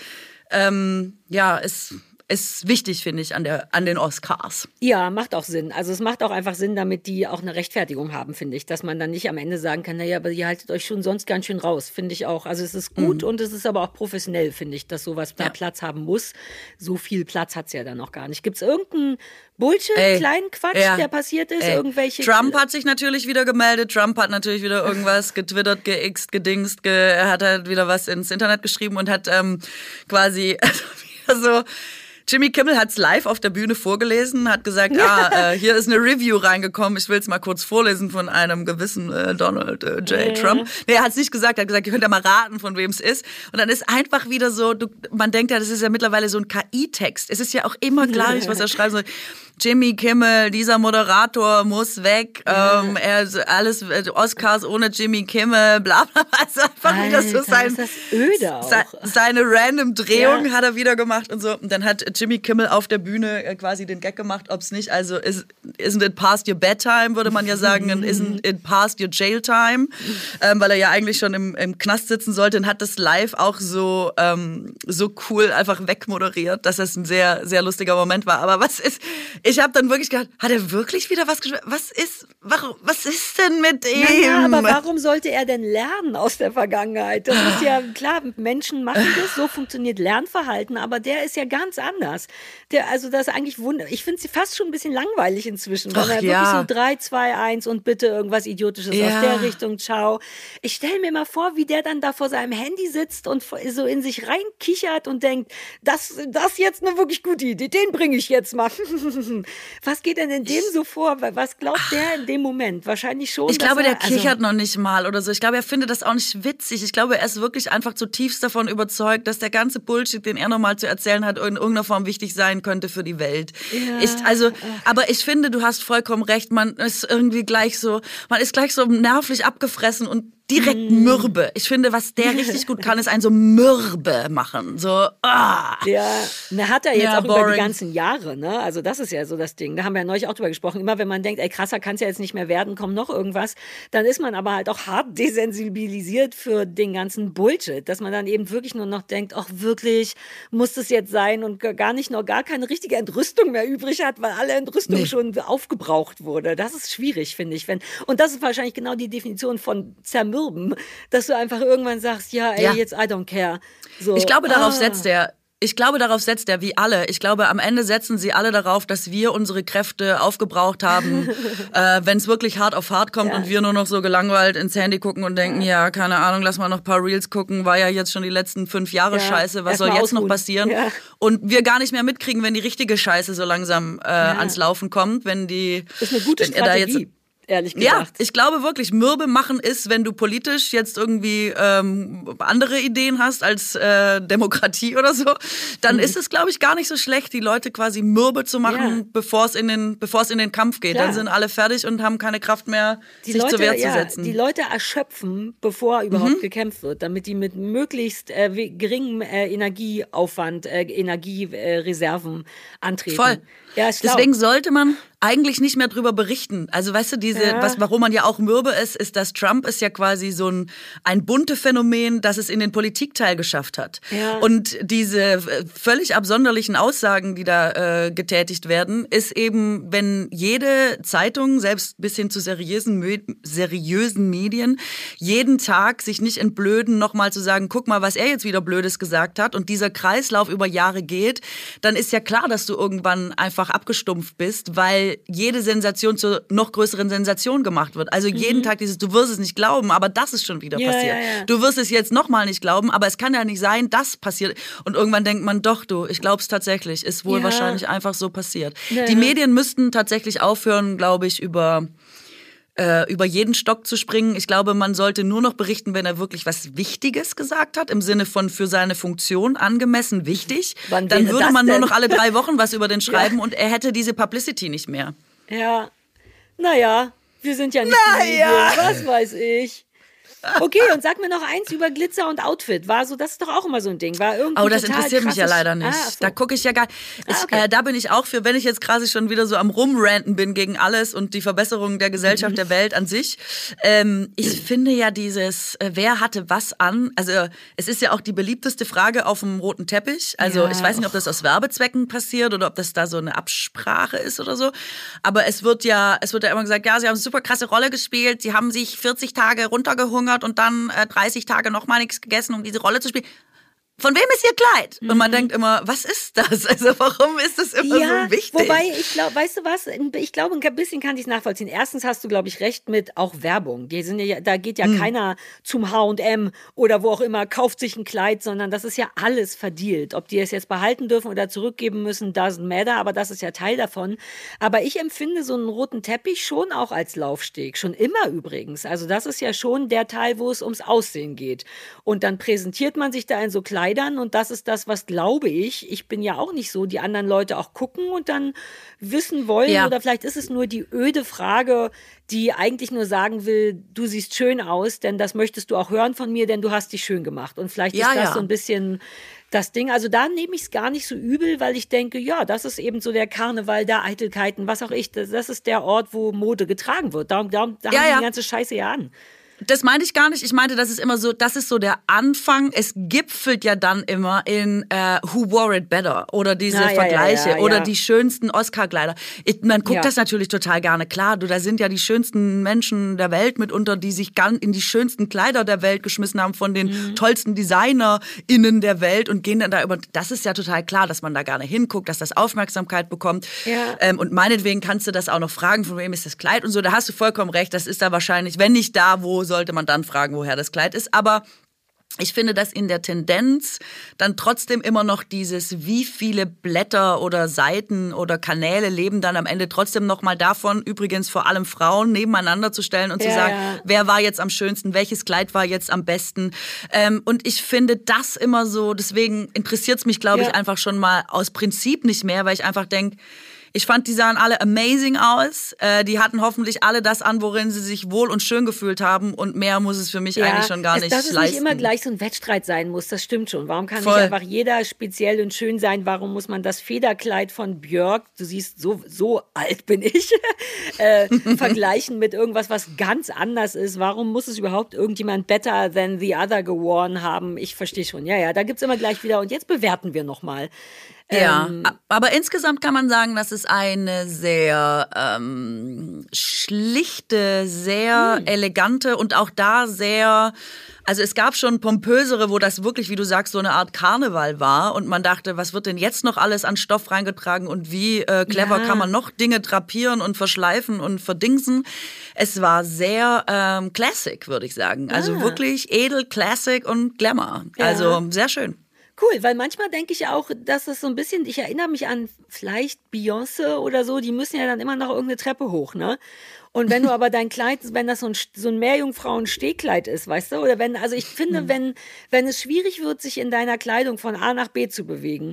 Ähm, ja, ist... ist wichtig, finde ich, an, der, an den Oscars. Ja, macht auch Sinn. Also es macht auch einfach Sinn, damit die auch eine Rechtfertigung haben, finde ich. Dass man dann nicht am Ende sagen kann, naja, aber ihr haltet euch schon sonst ganz schön raus, finde ich auch. Also es ist gut mhm. und es ist aber auch professionell, finde ich, dass sowas da ja. Platz haben muss. So viel Platz hat es ja dann noch gar nicht. Gibt es irgendeinen Bullshit, Ey, kleinen Quatsch, ja. der passiert ist? Ey. Irgendwelche Trump hat sich natürlich wieder gemeldet. Trump hat natürlich wieder irgendwas getwittert, geixt, gedingst. Ge er hat halt wieder was ins Internet geschrieben und hat ähm, quasi also wieder so... Jimmy Kimmel hat es live auf der Bühne vorgelesen, hat gesagt, ah, äh, hier ist eine Review reingekommen, ich will es mal kurz vorlesen von einem gewissen äh, Donald äh, J. Ja. Trump. Nee, er hat es nicht gesagt, er hat gesagt, ihr könnt ja mal raten, von wem es ist. Und dann ist einfach wieder so, du, man denkt ja, das ist ja mittlerweile so ein K I-Text. Es ist ja auch immer gleich, was er schreibt. So, Jimmy Kimmel, dieser Moderator muss weg, ja. ähm, er alles Oscars ohne Jimmy Kimmel, bla bla. Also einfach Alter, wieder so sein, ist das öde auch. Se, seine random Drehung ja. hat er wieder gemacht und so. Und dann hat Jimmy Kimmel auf der Bühne quasi den Gag gemacht, ob es nicht, also is, isn't it past your bedtime, würde man ja sagen, und isn't it past your jail time, ähm, weil er ja eigentlich schon im, im Knast sitzen sollte und hat das live auch so, ähm, so cool einfach wegmoderiert, dass das ein sehr, sehr lustiger Moment war. Aber was ist, ich habe dann wirklich gedacht, hat er wirklich wieder was geschrieben? Was ist, warum, was ist denn mit ihm? Naja, aber warum sollte er denn lernen aus der Vergangenheit? Das ist ja klar, Menschen machen das, so funktioniert Lernverhalten, aber der ist ja ganz anders. Der, also das ist eigentlich wunder. Ich finde sie fast schon ein bisschen langweilig inzwischen, weil er ja. wirklich so drei, zwei, eins und bitte irgendwas Idiotisches ja. aus der Richtung, ciao. Ich stelle mir mal vor, wie der dann da vor seinem Handy sitzt und so in sich reinkichert und denkt, das, das ist jetzt eine wirklich gute Idee, den bringe ich jetzt mal. Was geht denn in dem so vor? Was glaubt der in dem Moment? Wahrscheinlich schon. Ich glaube, er, der kichert also, noch nicht mal oder so. Ich glaube, er findet das auch nicht witzig. Ich glaube, er ist wirklich einfach zutiefst davon überzeugt, dass der ganze Bullshit, den er nochmal zu erzählen hat, in irgendeiner Form wichtig sein könnte für die Welt. Ja. Ich, also, aber ich finde, du hast vollkommen recht. Man ist irgendwie gleich so, man ist gleich so nervlich abgefressen und direkt mm. mürbe. Ich finde, was der richtig gut kann, ist einen so mürbe machen. So, ah. Ja, na, hat er jetzt ja, auch boring. über die ganzen Jahre, ne? Also das ist ja so das Ding. Da haben wir ja neulich auch drüber gesprochen. Immer wenn man denkt, ey, krasser kann es ja jetzt nicht mehr werden, kommt noch irgendwas, dann ist man aber halt auch hart desensibilisiert für den ganzen Bullshit, dass man dann eben wirklich nur noch denkt, ach wirklich, muss das jetzt sein und gar nicht noch gar keine richtige Entrüstung mehr übrig hat, weil alle Entrüstung nee. schon aufgebraucht wurde. Das ist schwierig, finde ich. Wenn, und das ist wahrscheinlich genau die Definition von zermürben, dass du einfach irgendwann sagst, ja, ey, ja. jetzt I don't care. So, ich glaube, darauf ah. setzt er. Ich glaube, darauf setzt er wie alle. Ich glaube, am Ende setzen sie alle darauf, dass wir unsere Kräfte aufgebraucht haben, äh, wenn es wirklich hart auf hart kommt ja. und wir nur noch so gelangweilt ins Handy gucken und denken, ja, ja keine Ahnung, lass mal noch ein paar Reels gucken, war ja jetzt schon die letzten fünf Jahre ja. Scheiße, was Erst soll jetzt ausruhen. noch passieren? Ja. Und wir gar nicht mehr mitkriegen, wenn die richtige Scheiße so langsam äh, ja. ans Laufen kommt, wenn die... Das ist eine gute Strategie. Ehrlich gesagt. Ja, ich glaube wirklich, mürbe machen ist, wenn du politisch jetzt irgendwie ähm, andere Ideen hast als äh, Demokratie oder so, dann mhm. ist es, glaube ich, gar nicht so schlecht, die Leute quasi mürbe zu machen, ja. bevor es in den, bevor es in den Kampf geht. Ja. Dann sind alle fertig und haben keine Kraft mehr, die sich Leute, zur Wehr ja, zu setzen. Die Leute erschöpfen, bevor überhaupt mhm. gekämpft wird, damit die mit möglichst äh, geringem äh, Energieaufwand, äh, Energiereserven äh, antreten. Voll. Ja, deswegen sollte man eigentlich nicht mehr drüber berichten. Also weißt du, diese, Ja. was, warum man ja auch mürbe ist, ist, dass Trump ist ja quasi so ein, ein bunte Phänomen, das es in den Politikteil geschafft hat. Ja. Und diese äh, völlig absonderlichen Aussagen, die da äh, getätigt werden, ist eben, wenn jede Zeitung, selbst bis hin zu seriösen, Mö- seriösen Medien, jeden Tag sich nicht entblöden, nochmal zu sagen, guck mal, was er jetzt wieder Blödes gesagt hat und dieser Kreislauf über Jahre geht, dann ist ja klar, dass du irgendwann einfach abgestumpft bist, weil jede Sensation zur noch größeren Sensation gemacht wird. Also jeden Mhm. Tag dieses, du wirst es nicht glauben, aber das ist schon wieder Ja, passiert. ja, ja. Du wirst es jetzt nochmal nicht glauben, aber es kann ja nicht sein, dass passiert. Und irgendwann denkt man, doch du, ich glaube es tatsächlich, ist wohl Ja. wahrscheinlich einfach so passiert. Ja. Die Medien müssten tatsächlich aufhören, glaube ich, über äh, über jeden Stock zu springen. Ich glaube, man sollte nur noch berichten, wenn er wirklich was Wichtiges gesagt hat, im Sinne von für seine Funktion angemessen wichtig. Wann Dann wäre würde das man nur denn? noch alle drei Wochen was über den schreiben und er hätte diese Publicity nicht mehr. Ja, naja, wir sind ja nicht die Naja. Medien, was weiß ich. Okay, und sag mir noch eins über Glitzer und Outfit. War so, das ist doch auch immer so ein Ding. War irgendwie Oh, das total interessiert mich ja krasses- leider nicht. Ah, ach so. Da gucke ich ja gar ich, Ah, okay. äh, Da bin ich auch für, wenn ich jetzt quasi schon wieder so am Rumranten bin gegen alles und die Verbesserung der Gesellschaft, der Welt an sich. Ähm, ich finde ja dieses, äh, wer hatte was an? Also es ist ja auch die beliebteste Frage auf dem roten Teppich. Also Ja, ich weiß nicht, ob das aus Werbezwecken passiert oder ob das da so eine Absprache ist oder so. Aber es wird ja, es wird ja immer gesagt, ja, sie haben eine super krasse Rolle gespielt, sie haben sich vierzig Tage runtergehungert und dann äh, dreißig Tage noch mal nichts gegessen, um diese Rolle zu spielen. Von wem ist ihr Kleid? Und man denkt immer, was ist das? Also warum ist das immer Ja, so wichtig? wobei, ich glaube, weißt du was, ich glaube, ein bisschen kann ich es nachvollziehen. Erstens hast du, glaube ich, recht mit auch Werbung. Die sind ja, da geht ja Hm. keiner zum H und M oder wo auch immer, kauft sich ein Kleid, sondern das ist ja alles verdealt. Ob die es jetzt behalten dürfen oder zurückgeben müssen, doesn't matter, aber das ist ja Teil davon. Aber ich empfinde so einen roten Teppich schon auch als Laufsteg. Schon immer übrigens. Also das ist ja schon der Teil, wo es ums Aussehen geht. Und dann präsentiert man sich da in so Kleidern und das ist das, was glaube ich, ich bin ja auch nicht so, die anderen Leute auch gucken und dann wissen wollen Ja. oder vielleicht ist es nur die öde Frage, die eigentlich nur sagen will, du siehst schön aus, denn das möchtest du auch hören von mir, denn du hast dich schön gemacht. Und vielleicht Ja, ist das ja. so ein bisschen das Ding. Also da nehme ich es gar nicht so übel, weil ich denke, ja, das ist eben so der Karneval der Eitelkeiten, was auch ich, das, das ist der Ort, wo Mode getragen wird. Darum, darum, da Ja, haben die ja. die ganze Scheiße ja an. Das meinte ich gar nicht. Ich meinte, das ist immer so, das ist so der Anfang. Es gipfelt ja dann immer in äh, Who Wore It Better oder diese Ah, ja, ja, Vergleiche ja, ja. oder die schönsten Oscar-Kleider. Ich- Man guckt Ja. das natürlich total gerne. Klar, du, da sind ja die schönsten Menschen der Welt mitunter, die sich ganz in die schönsten Kleider der Welt geschmissen haben von den Mhm. tollsten DesignerInnen der Welt und gehen dann da über. Das ist ja total klar, dass man da gerne hinguckt, dass das Aufmerksamkeit bekommt. Ja. Ähm, und meinetwegen kannst du das auch noch fragen, von wem ist das Kleid und so. Da hast du vollkommen recht. Das ist da wahrscheinlich, wenn nicht da, wo sollte man dann fragen, woher das Kleid ist. Aber ich finde, dass in der Tendenz dann trotzdem immer noch dieses, wie viele Blätter oder Seiten oder Kanäle leben dann am Ende trotzdem noch mal davon, übrigens vor allem Frauen, nebeneinander zu stellen und zu Ja, sagen, ja. wer war jetzt am schönsten, welches Kleid war jetzt am besten. Ähm, und ich finde das immer so, deswegen interessiert es mich, glaube Ja. ich, einfach schon mal aus Prinzip nicht mehr, weil ich einfach denke, ich fand, die sahen alle amazing aus. Äh, die hatten hoffentlich alle das an, worin sie sich wohl und schön gefühlt haben. Und mehr muss es für mich eigentlich schon gar es- nicht dass es leisten. nicht immer gleich so ein Wettstreit sein muss, das stimmt schon. Warum kann Voll. nicht einfach jeder speziell und schön sein? Warum muss man das Federkleid von Björk, du siehst, so, so alt bin ich, äh, vergleichen mit irgendwas, was ganz anders ist? Warum muss es überhaupt irgendjemand better than the other geworn haben? Ich verstehe schon. Ja, ja, da gibt's immer gleich wieder. Und jetzt bewerten wir nochmal. Ja, Ähm, a- aber insgesamt kann man sagen, dass es eine sehr ähm, schlichte, sehr Hm. elegante und auch da sehr, also es gab schon pompösere, wo das wirklich, wie du sagst, so eine Art Karneval war und man dachte, was wird denn jetzt noch alles an Stoff reingetragen und wie äh, clever Ja. kann man noch Dinge drapieren und verschleifen und verdingsen. Es war sehr ähm, Classic, würde ich sagen. Also Ah. wirklich edel, Classic und Glamour. Ja. Also sehr schön. Cool, weil manchmal denke ich auch, dass es so ein bisschen, ich erinnere mich an vielleicht Beyoncé oder so, die müssen ja dann immer noch irgendeine Treppe hoch, ne? Und wenn du aber dein Kleid, wenn das so ein, so ein Meerjungfrauen-Stehkleid ist, weißt du, oder wenn, also ich finde, wenn, wenn es schwierig wird, sich in deiner Kleidung von A nach B zu bewegen,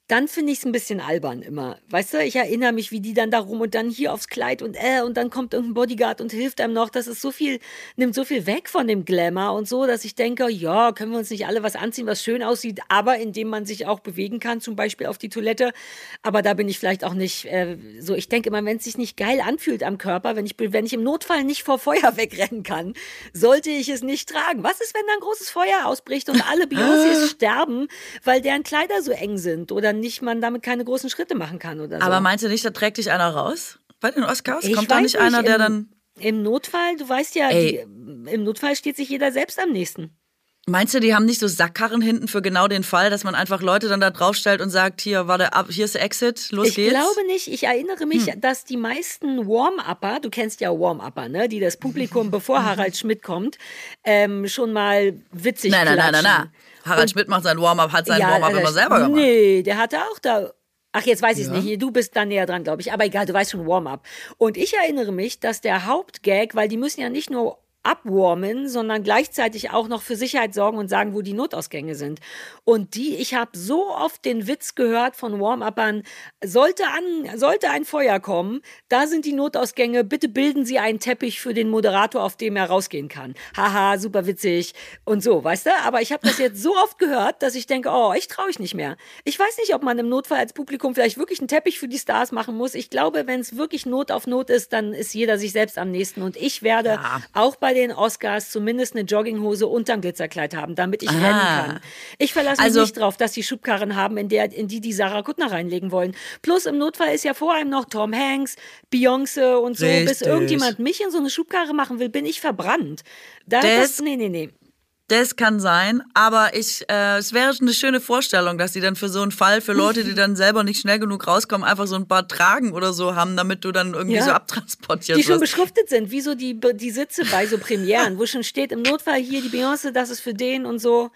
dann finde ich es ein bisschen albern immer. Weißt du, ich erinnere mich, wie die dann da rum und dann hier aufs Kleid und äh, und dann kommt irgendein Bodyguard und hilft einem noch. Das ist so viel, nimmt so viel weg von dem Glamour und so, dass ich denke, ja, können wir uns nicht alle was anziehen, was schön aussieht, aber indem man sich auch bewegen kann, zum Beispiel auf die Toilette. Aber da bin ich vielleicht auch nicht äh, so. Ich denke immer, wenn es sich nicht geil anfühlt am Körper, wenn ich, wenn ich im Notfall nicht vor Feuer wegrennen kann, sollte ich es nicht tragen. Was ist, wenn da ein großes Feuer ausbricht und alle Beyoncés sterben, weil deren Kleider so eng sind oder nicht, man damit keine großen Schritte machen kann oder so. Aber meinst du nicht, da trägt dich einer raus bei den Oscars? Ich Kommt da nicht weiß einer, der im, dann... Im Notfall, du weißt ja, die, im Notfall steht sich jeder selbst am nächsten. Meinst du, die haben nicht so Sackkarren hinten für genau den Fall, dass man einfach Leute dann da draufstellt und sagt, hier, warte, ab, hier ist der Exit, los ich geht's? Ich glaube nicht. Ich erinnere mich, hm. dass die meisten Warm-Upper, du kennst ja Warm-Upper, ne, die das Publikum, bevor Harald Schmidt kommt, ähm, schon mal witzig Nein, nein, nein, nein, nein. Harald und, Schmidt macht sein Warm-Up, hat sein ja, Warm-Up immer selber gemacht. Nee, der hatte auch da... Ach, jetzt weiß ich es ja. nicht. Du bist da näher dran, glaube ich. Aber egal, du weißt schon Warm-up. Und ich erinnere mich, dass der Hauptgag, weil die müssen ja nicht nur abwarmen, sondern gleichzeitig auch noch für Sicherheit sorgen und sagen, wo die Notausgänge sind. Und die, ich habe so oft den Witz gehört von Warm-Uppern, sollte, an, sollte ein Feuer kommen, da sind die Notausgänge, bitte bilden Sie einen Teppich für den Moderator, auf dem er rausgehen kann. Haha, super witzig und so, weißt du? Aber ich habe das jetzt so oft gehört, dass ich denke, oh, ich traue ich nicht mehr. Ich weiß nicht, ob man im Notfall als Publikum vielleicht wirklich einen Teppich für die Stars machen muss. Ich glaube, wenn es wirklich Not auf Not ist, dann ist jeder sich selbst am nächsten. Und ich werde ja. auch bei den Oscars zumindest eine Jogginghose unterm Glitzerkleid haben, damit ich ah. rennen kann. Ich verlasse also, mich nicht drauf, dass die Schubkarren haben, in, der, in die die Sarah Kuttner reinlegen wollen. Plus im Notfall ist ja vor allem noch Tom Hanks, Beyoncé und so. Richtig. Bis irgendjemand mich in so eine Schubkarre machen will, bin ich verbrannt. Da, das, das, nee, nee, nee. Das kann sein, aber ich, äh, es wäre eine schöne Vorstellung, dass sie dann für so einen Fall, für Leute, die dann selber nicht schnell genug rauskommen, einfach so ein paar Tragen oder so haben, damit du dann irgendwie ja. so abtransportiert wirst. Die schon beschriftet sind, wie so die, die Sitze bei so Premieren, wo schon steht im Notfall hier die Beyoncé, das ist für den und so.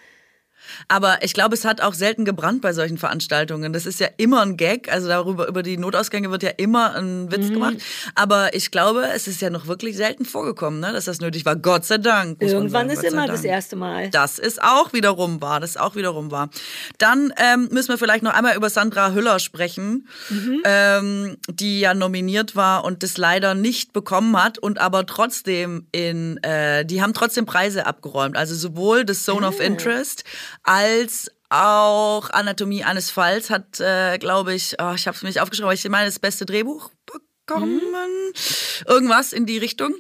Aber ich glaube, es hat auch selten gebrannt bei solchen Veranstaltungen. Das ist ja immer ein Gag. Also darüber, über die Notausgänge wird ja immer ein Witz mhm. gemacht. Aber ich glaube, es ist ja noch wirklich selten vorgekommen, ne, dass das nötig war. Gott sei Dank. Irgendwann sagen, ist immer das erste Mal. Das ist auch wiederum wahr. Das ist auch wiederum wahr. Dann ähm, müssen wir vielleicht noch einmal über Sandra Hüller sprechen, mhm. ähm, die ja nominiert war und das leider nicht bekommen hat und aber trotzdem in, äh, die haben trotzdem Preise abgeräumt. Also sowohl das Zone ah. of Interest als auch Anatomie eines Falls hat, äh, glaube ich, oh, ich habe es mir nicht aufgeschrieben, aber ich meine, das beste Drehbuch bekommen. Mhm. Irgendwas in die Richtung.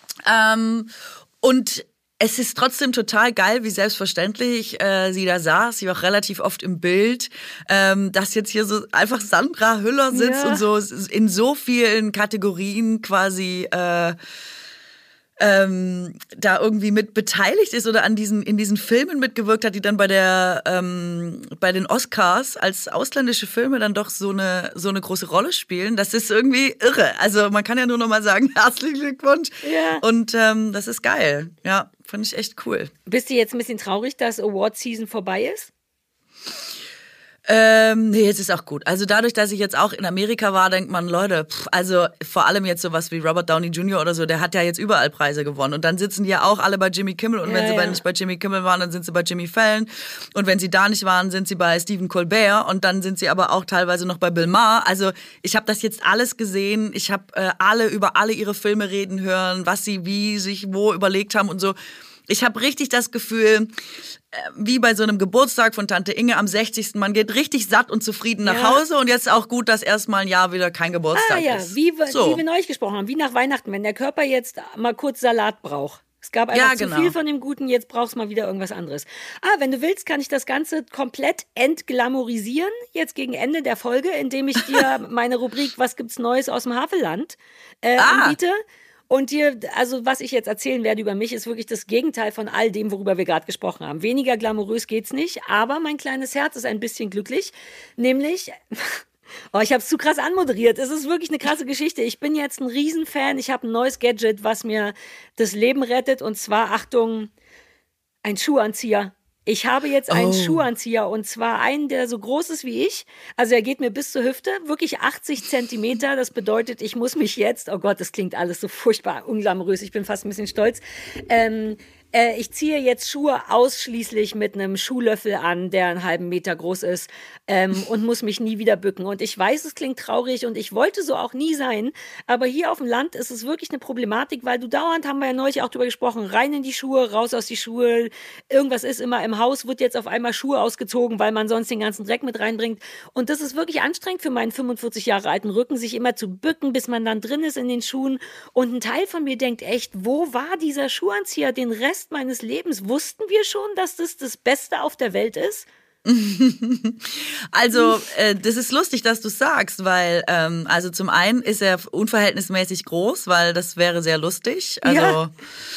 Ähm, und es ist trotzdem total geil, wie selbstverständlich äh, sie da saß. Sie war auch relativ oft im Bild, ähm, dass jetzt hier so einfach Sandra Hüller sitzt ja. und so in so vielen Kategorien quasi äh, Ähm, da irgendwie mit beteiligt ist oder an diesen, in diesen Filmen mitgewirkt hat, die dann bei der ähm, bei den Oscars als ausländische Filme dann doch so eine so eine große Rolle spielen. Das ist irgendwie irre. Also man kann ja nur noch mal sagen, herzlichen Glückwunsch. Ja. Und ähm, das ist geil. Ja, fand ich echt cool. Bist du jetzt ein bisschen traurig, dass Award-Season vorbei ist? Ähm, nee, jetzt ist auch gut. Also dadurch, dass ich jetzt auch in Amerika war, denkt man, Leute, pff, also vor allem jetzt sowas wie Robert Downey Junior oder so, der hat ja jetzt überall Preise gewonnen. Und dann sitzen die ja auch alle bei Jimmy Kimmel. Und ja, wenn sie ja. nicht bei Jimmy Kimmel waren, dann sind sie bei Jimmy Fallon. Und wenn sie da nicht waren, sind sie bei Stephen Colbert. Und dann sind sie aber auch teilweise noch bei Bill Maher. Also ich habe das jetzt alles gesehen. Ich habe äh, alle über alle ihre Filme reden hören, was sie wie sich wo überlegt haben und so. Ich habe richtig das Gefühl, wie bei so einem Geburtstag von Tante Inge am sechzigsten Man geht richtig satt und zufrieden nach ja. Hause und jetzt auch gut, dass erstmal ein Jahr wieder kein Geburtstag ah, ja. ist. Wie wir, so. wie wir neulich gesprochen haben, wie nach Weihnachten, wenn der Körper jetzt mal kurz Salat braucht. Es gab einfach ja, genau. zu viel von dem Guten, jetzt brauchst du mal wieder irgendwas anderes. Ah, wenn du willst, kann ich das Ganze komplett entglamourisieren, jetzt gegen Ende der Folge, indem ich dir meine Rubrik Was gibt's Neues aus dem Havelland äh, ah. anbiete. Und dir, also was ich jetzt erzählen werde über mich, ist wirklich das Gegenteil von all dem, worüber wir gerade gesprochen haben. Weniger glamourös geht's nicht, aber mein kleines Herz ist ein bisschen glücklich. Nämlich, oh, ich habe es zu krass anmoderiert. Es ist wirklich eine krasse Geschichte. Ich bin jetzt ein Riesenfan. Ich habe ein neues Gadget, was mir das Leben rettet. Und zwar, Achtung, ein Schuhanzieher. Ich habe jetzt einen oh. Schuhanzieher und zwar einen, der so groß ist wie ich. Also er geht mir bis zur Hüfte, wirklich achtzig Zentimeter. Das bedeutet, ich muss mich jetzt, oh Gott, das klingt alles so furchtbar unglamourös, ich bin fast ein bisschen stolz. Ähm, Äh, ich ziehe jetzt Schuhe ausschließlich mit einem Schuhlöffel an, der einen halben Meter groß ist ähm, und muss mich nie wieder bücken. Und ich weiß, es klingt traurig und ich wollte so auch nie sein, aber hier auf dem Land ist es wirklich eine Problematik, weil du dauernd, haben wir ja neulich auch drüber gesprochen, rein in die Schuhe, raus aus die Schuhe, irgendwas ist immer im Haus, wird jetzt auf einmal Schuhe ausgezogen, weil man sonst den ganzen Dreck mit reinbringt. Und das ist wirklich anstrengend für meinen fünfundvierzig Jahre alten Rücken, sich immer zu bücken, bis man dann drin ist in den Schuhen. Und ein Teil von mir denkt echt, wo war dieser Schuhanzieher den Rest meines Lebens? Wussten wir schon, dass das das Beste auf der Welt ist? Also, äh, das ist lustig, dass du sagst, weil, ähm, also zum einen ist er unverhältnismäßig groß, weil das wäre sehr lustig. Also, ja.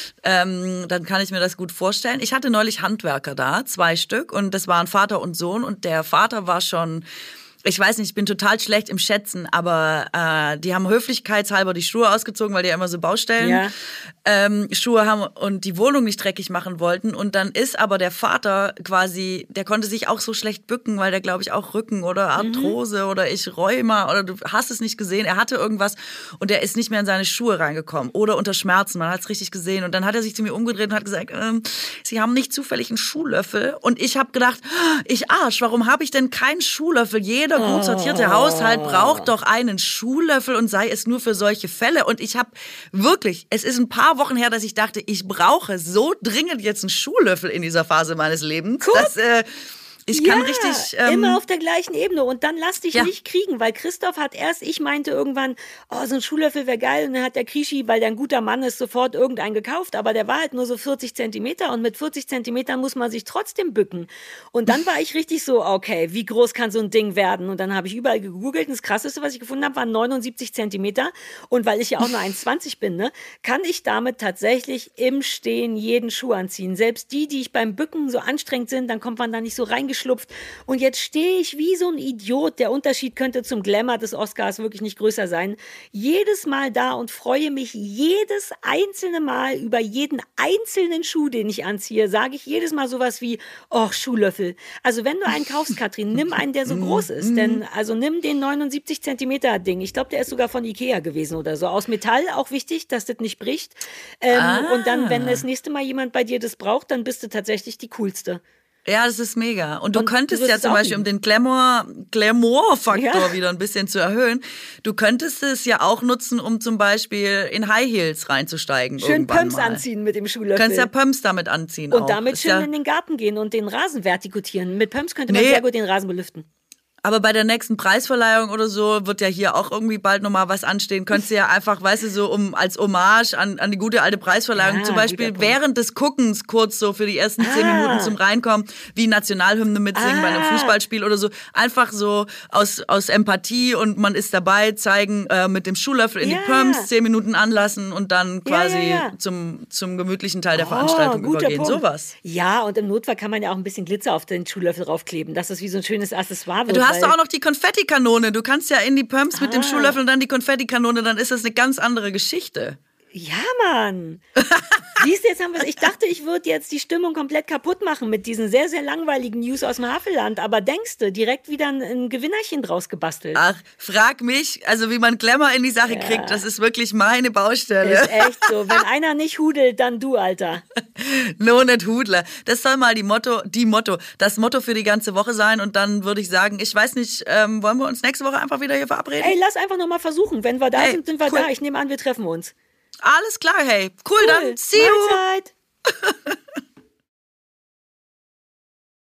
ähm, dann kann ich mir das gut vorstellen. Ich hatte neulich Handwerker da, zwei Stück, und das waren Vater und Sohn, und der Vater war schon, ich weiß nicht, ich bin total schlecht im Schätzen, aber äh, die haben höflichkeitshalber die Schuhe ausgezogen, weil die ja immer so Baustellen ja. ähm, Schuhe haben und die Wohnung nicht dreckig machen wollten. Und dann ist aber der Vater quasi, der konnte sich auch so schlecht bücken, weil der, glaube ich, auch Rücken oder Arthrose mhm. oder ich Rheuma oder du hast es nicht gesehen. Er hatte irgendwas und er ist nicht mehr in seine Schuhe reingekommen oder unter Schmerzen. Man hat es richtig gesehen. Und dann hat er sich zu mir umgedreht und hat gesagt, ähm, Sie haben nicht zufällig einen Schuhlöffel. Und ich habe gedacht, ich Arsch, warum habe ich denn keinen Schuhlöffel? Jeder gut sortierte oh. Haushalt braucht doch einen Schuhlöffel und sei es nur für solche Fälle. Und ich habe wirklich, es ist ein paar Wochen her, dass ich dachte, ich brauche so dringend jetzt einen Schuhlöffel in dieser Phase meines Lebens. Cool. Dass, äh, Ich kann ja, richtig... Ähm, immer auf der gleichen Ebene. Und dann lass dich ja. nicht kriegen, weil Christoph hat erst, ich meinte irgendwann, oh, so ein Schuhlöffel wäre geil. Und dann hat der Krischi, weil der ein guter Mann ist, sofort irgendeinen gekauft. Aber der war halt nur so vierzig Zentimeter. Und mit vierzig Zentimetern muss man sich trotzdem bücken. Und dann war ich richtig so, okay, wie groß kann so ein Ding werden? Und dann habe ich überall gegoogelt. Und das Krasseste, was ich gefunden habe, waren neunundsiebzig Zentimeter. Und weil ich ja auch nur eins Komma zwanzig bin, ne, kann ich damit tatsächlich im Stehen jeden Schuh anziehen. Selbst die, die ich beim Bücken so anstrengend sind, dann kommt man da nicht so reingeschlupft. Und jetzt stehe ich wie so ein Idiot. Der Unterschied könnte zum Glamour des Oscars wirklich nicht größer sein. Jedes Mal da und freue mich jedes einzelne Mal über jeden einzelnen Schuh, den ich anziehe. Sage ich jedes Mal sowas wie, oh, Schuhlöffel. Also wenn du einen kaufst, Katrin, nimm einen, der so groß ist. Denn also nimm den neunundsiebzig Zentimeter Ding. Ich glaube, der ist sogar von Ikea gewesen oder so. Aus Metall, auch wichtig, dass das nicht bricht. Ähm, ah. Und dann, wenn das nächste Mal jemand bei dir das braucht, dann bist du tatsächlich die Coolste. Ja, das ist mega. Und du und könntest du ja zum Beispiel, um den Glamour, Glamour-Faktor ja. wieder ein bisschen zu erhöhen, du könntest es ja auch nutzen, um zum Beispiel in High Heels reinzusteigen. Schön Pumps mal. anziehen mit dem Schuhlöffel. Du könntest ja Pumps damit anziehen Und auch. damit ist schön ja in den Garten gehen und den Rasen vertikutieren. Mit Pumps könnte man nee. sehr gut den Rasen belüften. Aber bei der nächsten Preisverleihung oder so wird ja hier auch irgendwie bald nochmal was anstehen. Könntest du ja einfach, weißt du, so um als Hommage an, an die gute alte Preisverleihung, ja, zum Beispiel während des Guckens kurz so für die ersten zehn ah. Minuten zum Reinkommen, wie Nationalhymne mitsingen ah. bei einem Fußballspiel oder so. Einfach so aus, aus Empathie und man ist dabei, zeigen äh, mit dem Schuhlöffel in ja. die Pumps, zehn Minuten anlassen und dann quasi ja, ja, ja. Zum, zum gemütlichen Teil der oh, Veranstaltung übergehen. Punkt. Sowas. Ja, und im Notfall kann man ja auch ein bisschen Glitzer auf den Schuhlöffel draufkleben, dass das wie so ein schönes Accessoire wird. Du hast doch auch noch die Konfettikanone. Du kannst ja in die Pumps ah. mit dem Schuhlöffel und dann die Konfettikanone, dann ist das eine ganz andere Geschichte. Ja, Mann. Siehst du, jetzt haben wir, ich dachte, ich würde jetzt die Stimmung komplett kaputt machen mit diesen sehr, sehr langweiligen News aus dem Havelland. Aber denkst du, direkt wieder ein, ein Gewinnerchen draus gebastelt. Ach, frag mich, also wie man Glamour in die Sache ja. kriegt, das ist wirklich meine Baustelle. Ist echt so. Wenn einer nicht hudelt, dann du, Alter. No, nicht Hudler. Das soll mal die Motto, die Motto, das Motto für die ganze Woche sein. Und dann würde ich sagen, ich weiß nicht, ähm, wollen wir uns nächste Woche einfach wieder hier verabreden? Ey, lass einfach nochmal versuchen. Wenn wir da hey, sind, sind wir cool. da. Ich nehme an, wir treffen uns. Alles klar, hey. Cool, cool. Dann see you. Mahlzeit.